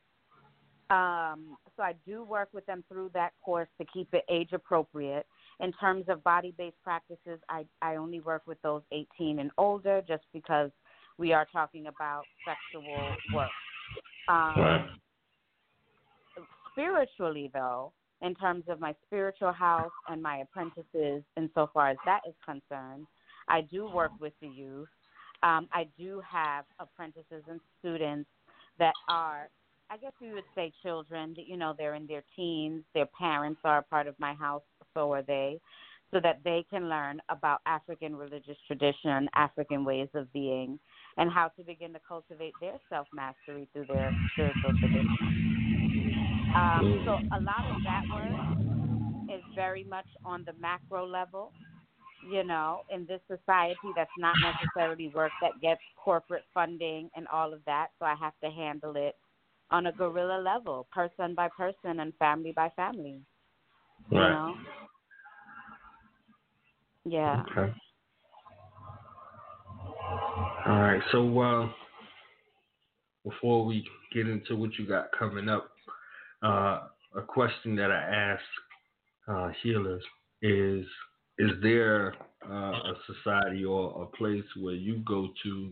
So I do work with them through that course to keep it age appropriate. In terms of body-based practices, I only work with those 18 and older just because we are talking about sexual work. Spiritually, though, in terms of my spiritual house and my apprentices, insofar as that is concerned, I do work with the youth. I do have apprentices and students that are, I guess you would say, children. They're in their teens. Their parents are a part of my house, so are they, so that they can learn about African religious tradition, African ways of being, and how to begin to cultivate their self-mastery through their spiritual tradition. So a lot of that work is very much on the macro level. In this society, that's not necessarily work that gets corporate funding and all of that, so I have to handle it on a guerrilla level, person by person and family by family. Right. Yeah. Okay. All right. So before we get into what you got coming up, a question that I ask healers is there a society or a place where you go to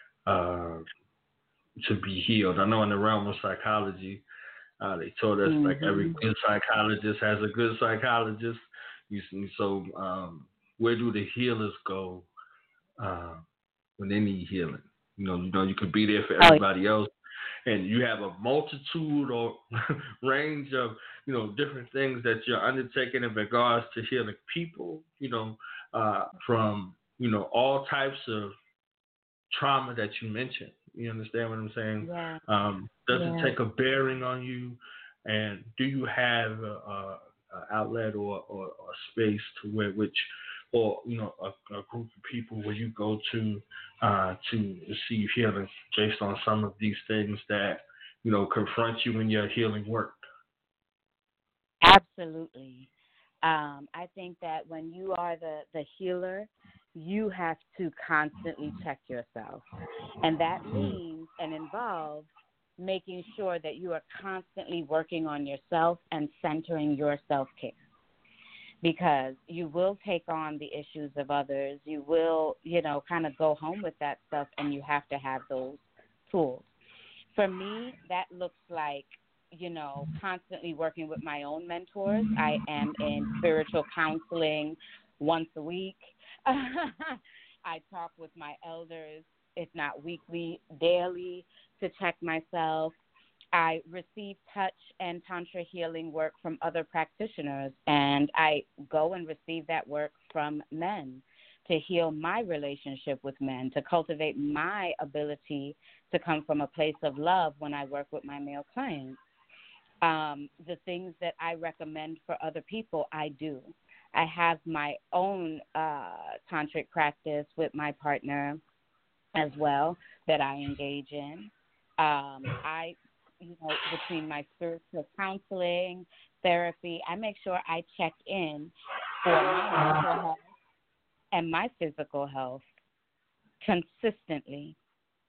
be healed? I know in the realm of psychology, they told us like every good psychologist has a good psychologist. So where do the healers go when they need healing? You could be there for everybody else, and you have a multitude or range of different things that you're undertaking in regards to healing people. From all types of trauma that you mentioned. You understand what I'm saying? Yeah. Does it take a bearing on you? And do you have a outlet or a space to a group of people where you go to receive healing based on some of these things that confront you in your healing work? Absolutely. I think that when you are the healer, you have to constantly check yourself. And that means and involves making sure that you are constantly working on yourself and centering your self-care. Because you will take on the issues of others. You will, kind of go home with that stuff, and you have to have those tools. For me, that looks like, constantly working with my own mentors. I am in spiritual counseling once a week. I talk with my elders, if not weekly, daily, to check myself. I receive touch and tantra healing work from other practitioners, and I go and receive that work from men to heal my relationship with men, to cultivate my ability to come from a place of love when I work with my male clients. The things that I recommend for other people, I do. I have my own tantric practice with my partner as well that I engage in. Between my spiritual counseling, therapy, I make sure I check in for my mental health and my physical health consistently.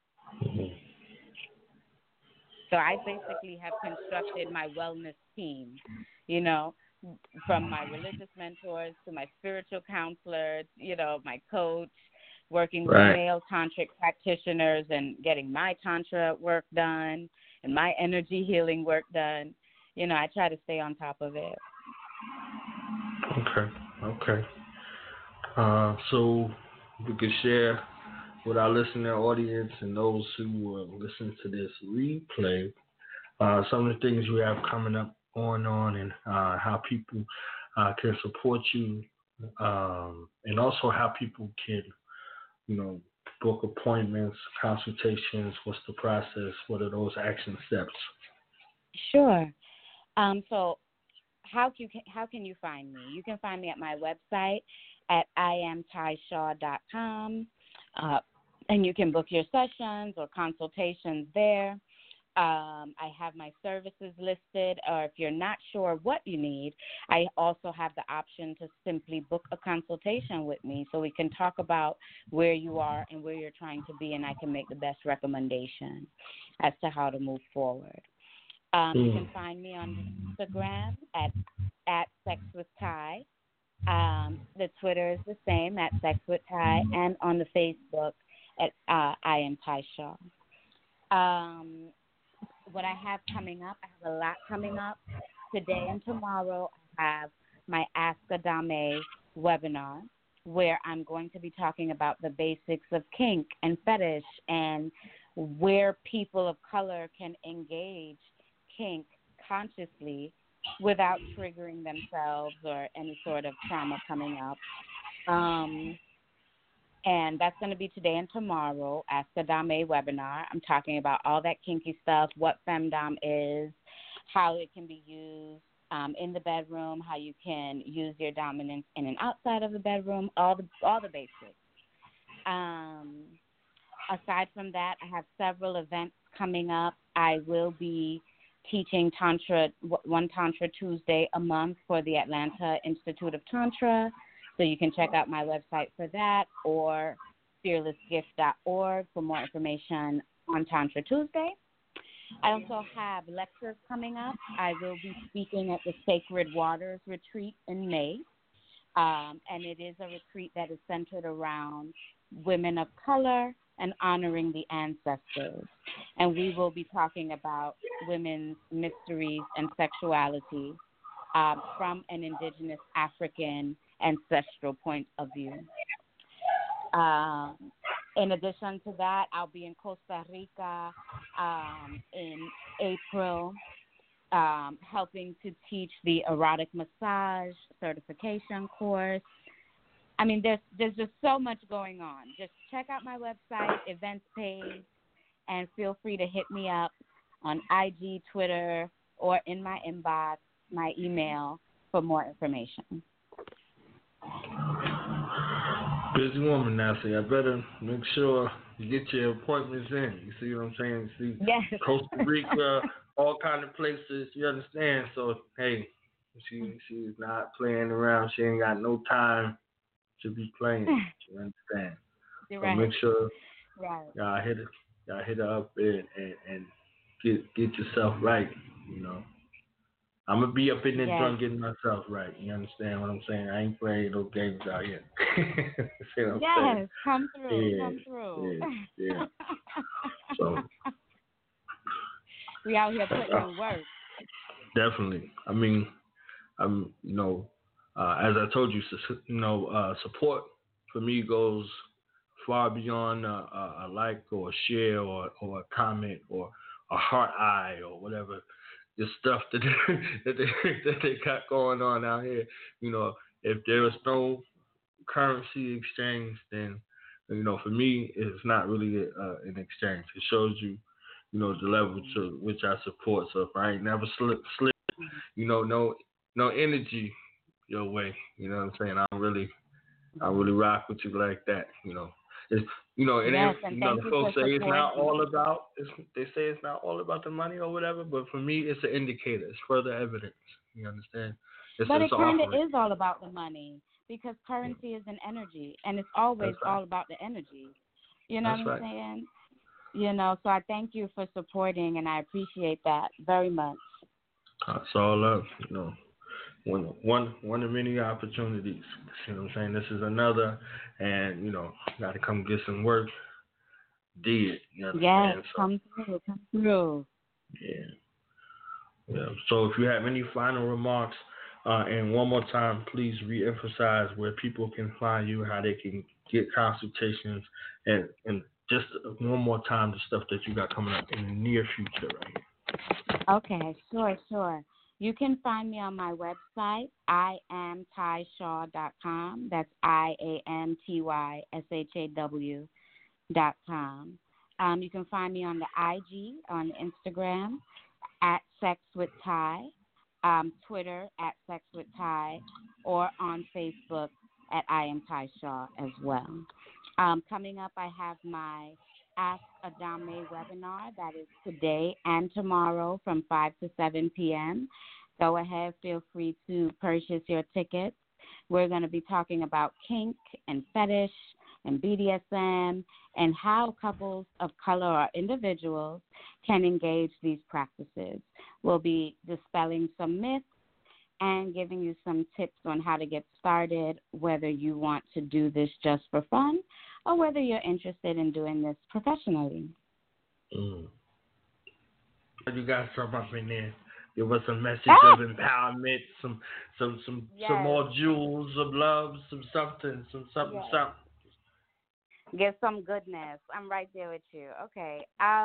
So I basically have constructed my wellness team, from my religious mentors to my spiritual counselor, my coach, working with male tantric practitioners and getting my tantra work done and my energy healing work done. I try to stay on top of it. Okay. So we could share with our listening audience and those who will listen to this replay some of the things you have coming up, going on, and how people can support you, and also how people can, book appointments, consultations. What's the process? What are those action steps? Sure. So how can you find me? You can find me at my website at iamtyshaw.com, and you can book your sessions or consultations there. I have my services listed, or if you're not sure what you need, I also have the option to simply book a consultation with me so we can talk about where you are and where you're trying to be, and I can make the best recommendation as to how to move forward. You can find me on Instagram at Sex with Ty. The Twitter is the same, at Sex with Ty, and on the Facebook at I Am Ty Shaw. What I have coming up, I have a lot coming up. Today and tomorrow, I have my Ask a Dame webinar, where I'm going to be talking about the basics of kink and fetish and where people of color can engage kink consciously without triggering themselves or any sort of trauma coming up. And that's going to be today and tomorrow, Ask a Dame webinar. I'm talking about all that kinky stuff, what femdom is, how it can be used in the bedroom, how you can use your dominance in and outside of the bedroom, all the basics. Aside from that, I have several events coming up. I will be teaching one Tantra Tuesday a month for the Atlanta Institute of Tantra. So you can check out my website for that, or fearlessgift.org for more information on Tantra Tuesday. I also have lectures coming up. I will be speaking at the Sacred Waters Retreat in May, and it is a retreat that is centered around women of color and honoring the ancestors. And we will be talking about women's mysteries and sexuality from an indigenous African ancestral point of view. In addition to that, I'll be in Costa Rica in April, helping to teach the erotic massage certification course. I mean, there's just so much going on. Just check out my website, events page, and feel free to hit me up on IG, Twitter, or in my inbox, my email, for more information. Busy woman, Nancy. I better make sure you get your appointments in. You see what I'm saying? You see, yes. Costa Rica, all kind of places. You understand? So, hey, she's not playing around. She ain't got no time to be playing. You understand? You're so right. Make sure y'all hit her up and get yourself right. I'm going to be up in there drunk getting myself right. You understand what I'm saying? I ain't playing those games out here. See what I'm saying? Come through. Yeah. So we out here putting in work. Definitely. I mean, as I told you, support for me goes far beyond a like or a share or a comment or a heart eye or whatever. The stuff that they got going on out here, if there is no currency exchange, then for me it's not really an exchange. It shows you, the level to which I support. So if I ain't never slip, no energy, your way. You know what I'm saying? I really rock with you like that. It's it Yes, ain't. and The thank you folks for say it's not supporting. all about. They say it's not all about the money or whatever, but for me, it's an indicator. It's further evidence. You understand? But It's it an kind of offering. is all about the money because currency is an energy, and it's always That's right. all about the energy. You know That's what I'm right. saying? So I thank you for supporting, and I appreciate that very much. It's all love. One of many opportunities. You know what I'm saying? This is another, and got to come get some work. Did you Yes, understand? So come through. yeah. Yeah. So if you have any final remarks, and one more time, please re-emphasize where people can find you, how they can get consultations, and just one more time the stuff that you got coming up in the near future, right? Okay, sure. You can find me on my website, iamtyshaw.com. That's IAMTYSHAW.com. You can find me on the IG, on Instagram, at Sex with Ty, Twitter at Sex with Ty, or on Facebook at I Am Ty Shaw as well. Coming up, I have my Ask Adame webinar that is today and tomorrow from 5 to 7 p.m. Go ahead, feel free to purchase your tickets. We're going to be talking about kink and fetish and BDSM and how couples of color or individuals can engage these practices. We'll be dispelling some myths and giving you some tips on how to get started, whether you want to do this just for fun or whether you're interested in doing this professionally. You got some up in there. Give us a message of empowerment, some more jewels of love, some something. Give some goodness. I'm right there with you. Okay.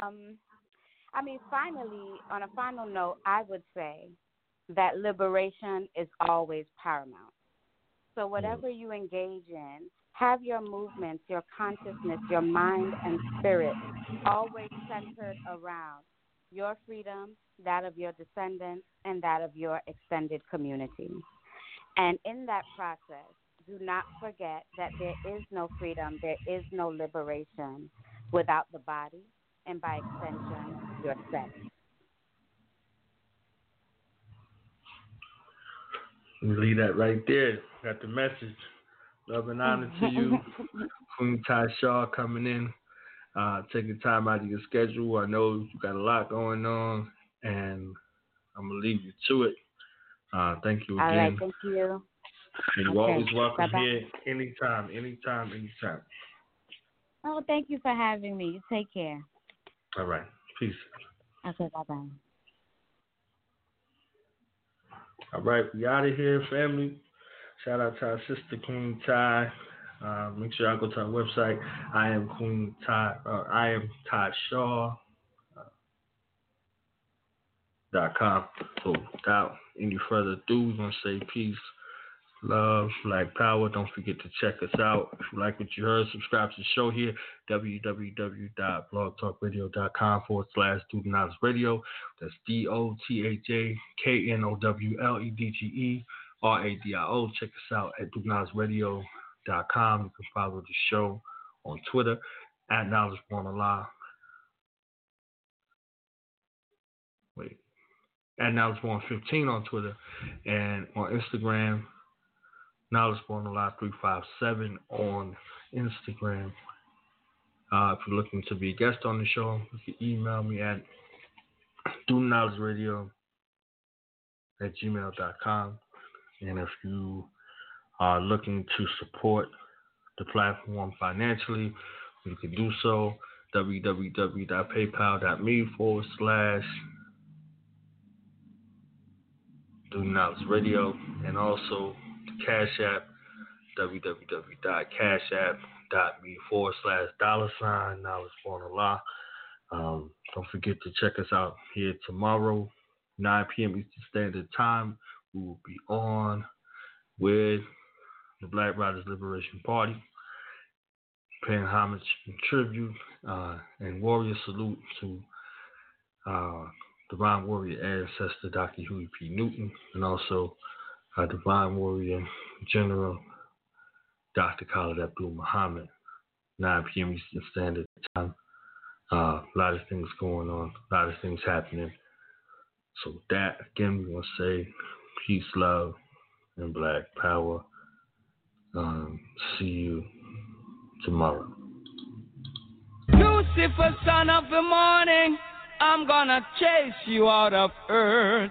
Finally, on a final note, I would say that liberation is always paramount. So whatever you engage in, have your movements, your consciousness, your mind and spirit always centered around your freedom, that of your descendants, and that of your extended community. And in that process, do not forget that there is no freedom, there is no liberation without the body, and by extension, your sex. We leave that right there. Got the message. Love and honor to you. Queen Ty Shaw coming in, taking time out of your schedule. I know you got a lot going on, and I'm going to leave you to it. Thank you again. All right, thank you. And you're always welcome Bye-bye. here anytime. Oh, thank you for having me. You take care. All right. Peace. Okay, bye-bye. All right, we out of here, family. Shout out to our sister, Queen Ty. Make sure y'all go to our website. I am Ty Shaw.com. So without any further ado, we're going to say peace, love, black power. Don't forget to check us out. If you like what you heard, subscribe to the show here, www.blogtalkradio.com/Student Knowledge Radio. That's DOTHAKNOWLEDGERADIO. Check us out at DukeKnowledgeRadio.com. You can follow the show on Twitter at Knowledge Born Allah. At Knowledge Born 15 on Twitter, and on Instagram, Knowledge Born Allah 357 on Instagram. If you're looking to be a guest on the show, you can email me at studentKnowledgeRadio@gmail.com. And if you are looking to support the platform financially, you can do so. www.paypal.me/Student Knowledge Radio, and also the Cash App, www.cashapp.me/$ Knowledge Born Allah. Don't forget to check us out here tomorrow, 9 p.m. Eastern Standard Time. We will be on with the Black Riders Liberation Party, paying homage and tribute and warrior salute to Divine Warrior Ancestor Dr. Huey P. Newton, and also our divine warrior general, Dr. Khalid Abdul Muhammad, 9 p.m. Eastern Standard Time. A lot of things going on, a lot of things happening. So with that, again, we want to say peace, love, and black power. See you tomorrow. Lucifer, son of the morning, I'm gonna chase you out of earth.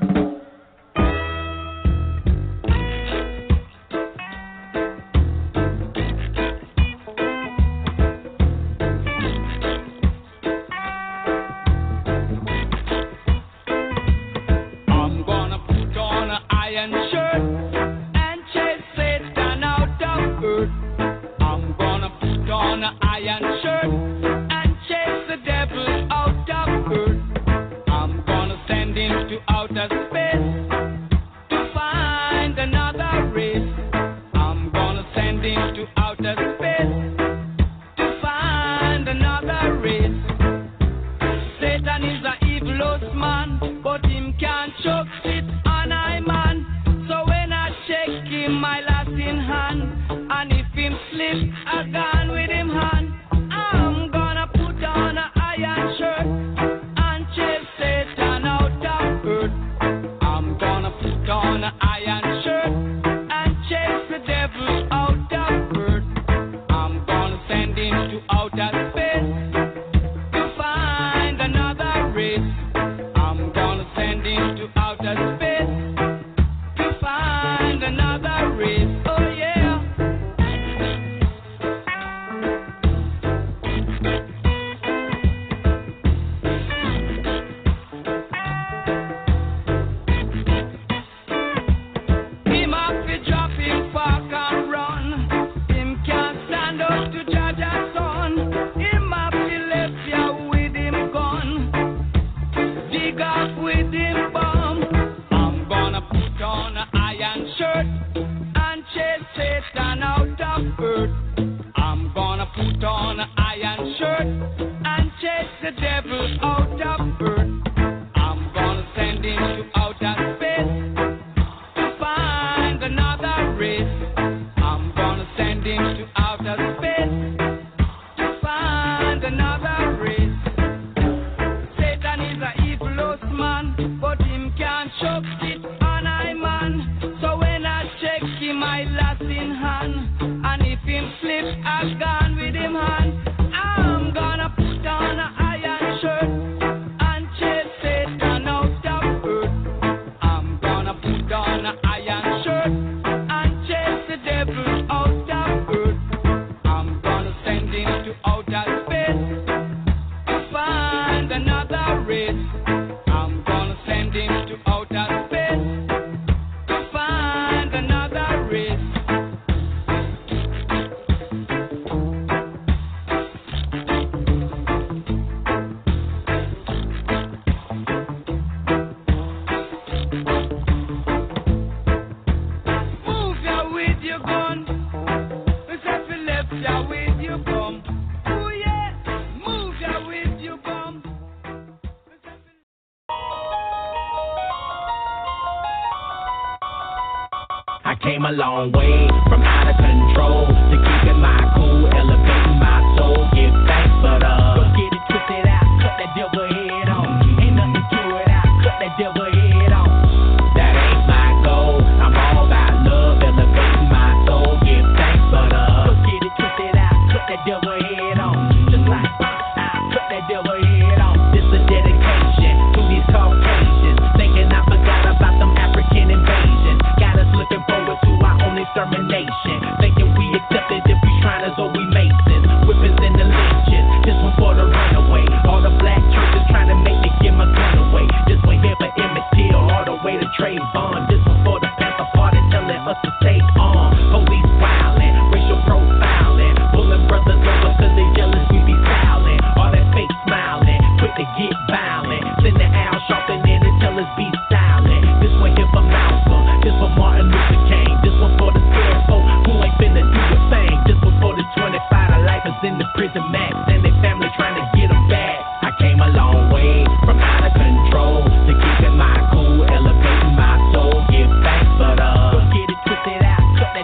Came a long way from out of control to keeping my cool, elevating my soul. Give thanks, but don't get it twisted out. Cut that devil head on. Ain't nothing to it out. Cut that devil head on. That ain't my goal. I'm all about love, elevating my soul. Give thanks, but don't get it twisted out. Cut that devil head on. Just like cut that devil head on. This a dedication to these Caucasians, thinking I forgot about them African invasions. Got us looking forward to our own extermination, thinking we accepted if we Shriners or we Masons, whippers and the lynches. This one for the runaway, all the black churches trying to make me give my gun away. This one here for Emmett Till, all the way to Trayvon. This one for the Panther Party telling us to stay on. Police violent, racial profiling, pulling brothers over cause they jealous we be silent. All that fake smiling, quick to get violent. Send the Al Sharpton in and tell us be silent. This one here for Malcolm, this for Martin Luther King, this one for the scared folks.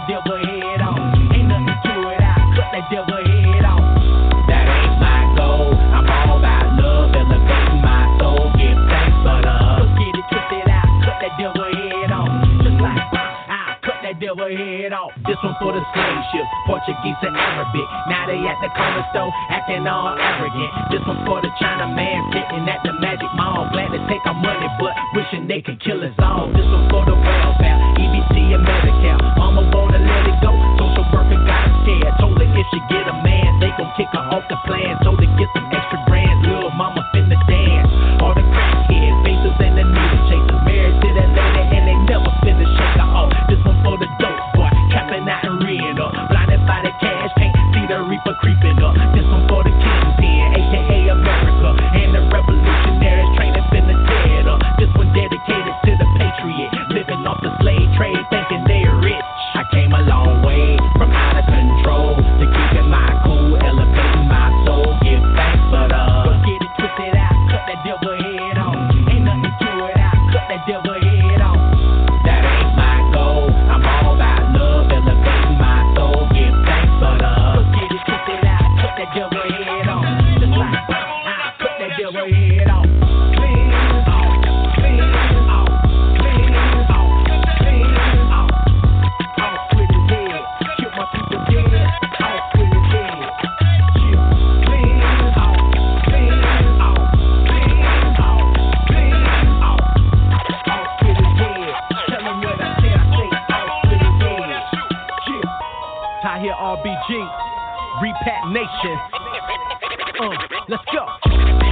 that devil head off. Ain't nothing to it, I cut that devil head off. That ain't my goal. I'm all about love, elevating my soul. Give thanks for love. Don't get it twisted, I cut that devil head off. Just like I cut that devil head off. This one for the slave ships, Portuguese and Arabic. Now they at the corner store, acting all arrogant. This one for the China man sitting at the Magic Mall. Glad to take our money, but wishing they could kill us all. This one for the welfare, EBT and Medicare. Mama wanna let it go, social worker got scared. Told her if she get a man, they gon' kick her off the plan. So to get some extra grand, little mama finna dance. All the crackheads, faces and the needle chasers. Married to that lady and they never finna shake her off. This one for the dope boy, capping out and reeing up. Blinded by the cash, can't see the reaper creeping up. This one for the kingpin, aka America. And the revolutionaries training finna tear it up. This one dedicated to the patriot, living off the slave trade, thinking they're rich. I came a long way from out of control to keeping my cool, elevating my soul. Give thanks for the. Don't get it twisted, I cut that devil head off. Ain't nothing to it, I cut that devil head off. That ain't my goal. I'm all about love, elevating my soul. Give thanks for the. Don't get it twisted, I cut that devil head off. Just like I cut that devil head off. Clean off, clean off, clean off, clean off. Off with his head, shoot my people dead. Off with his head, shoot. Clean off, clean off, clean off, clean off. Off with his head, tell him what I say, off with his head. Shoot. Ty here, RBG, Repat Nation. Let's go.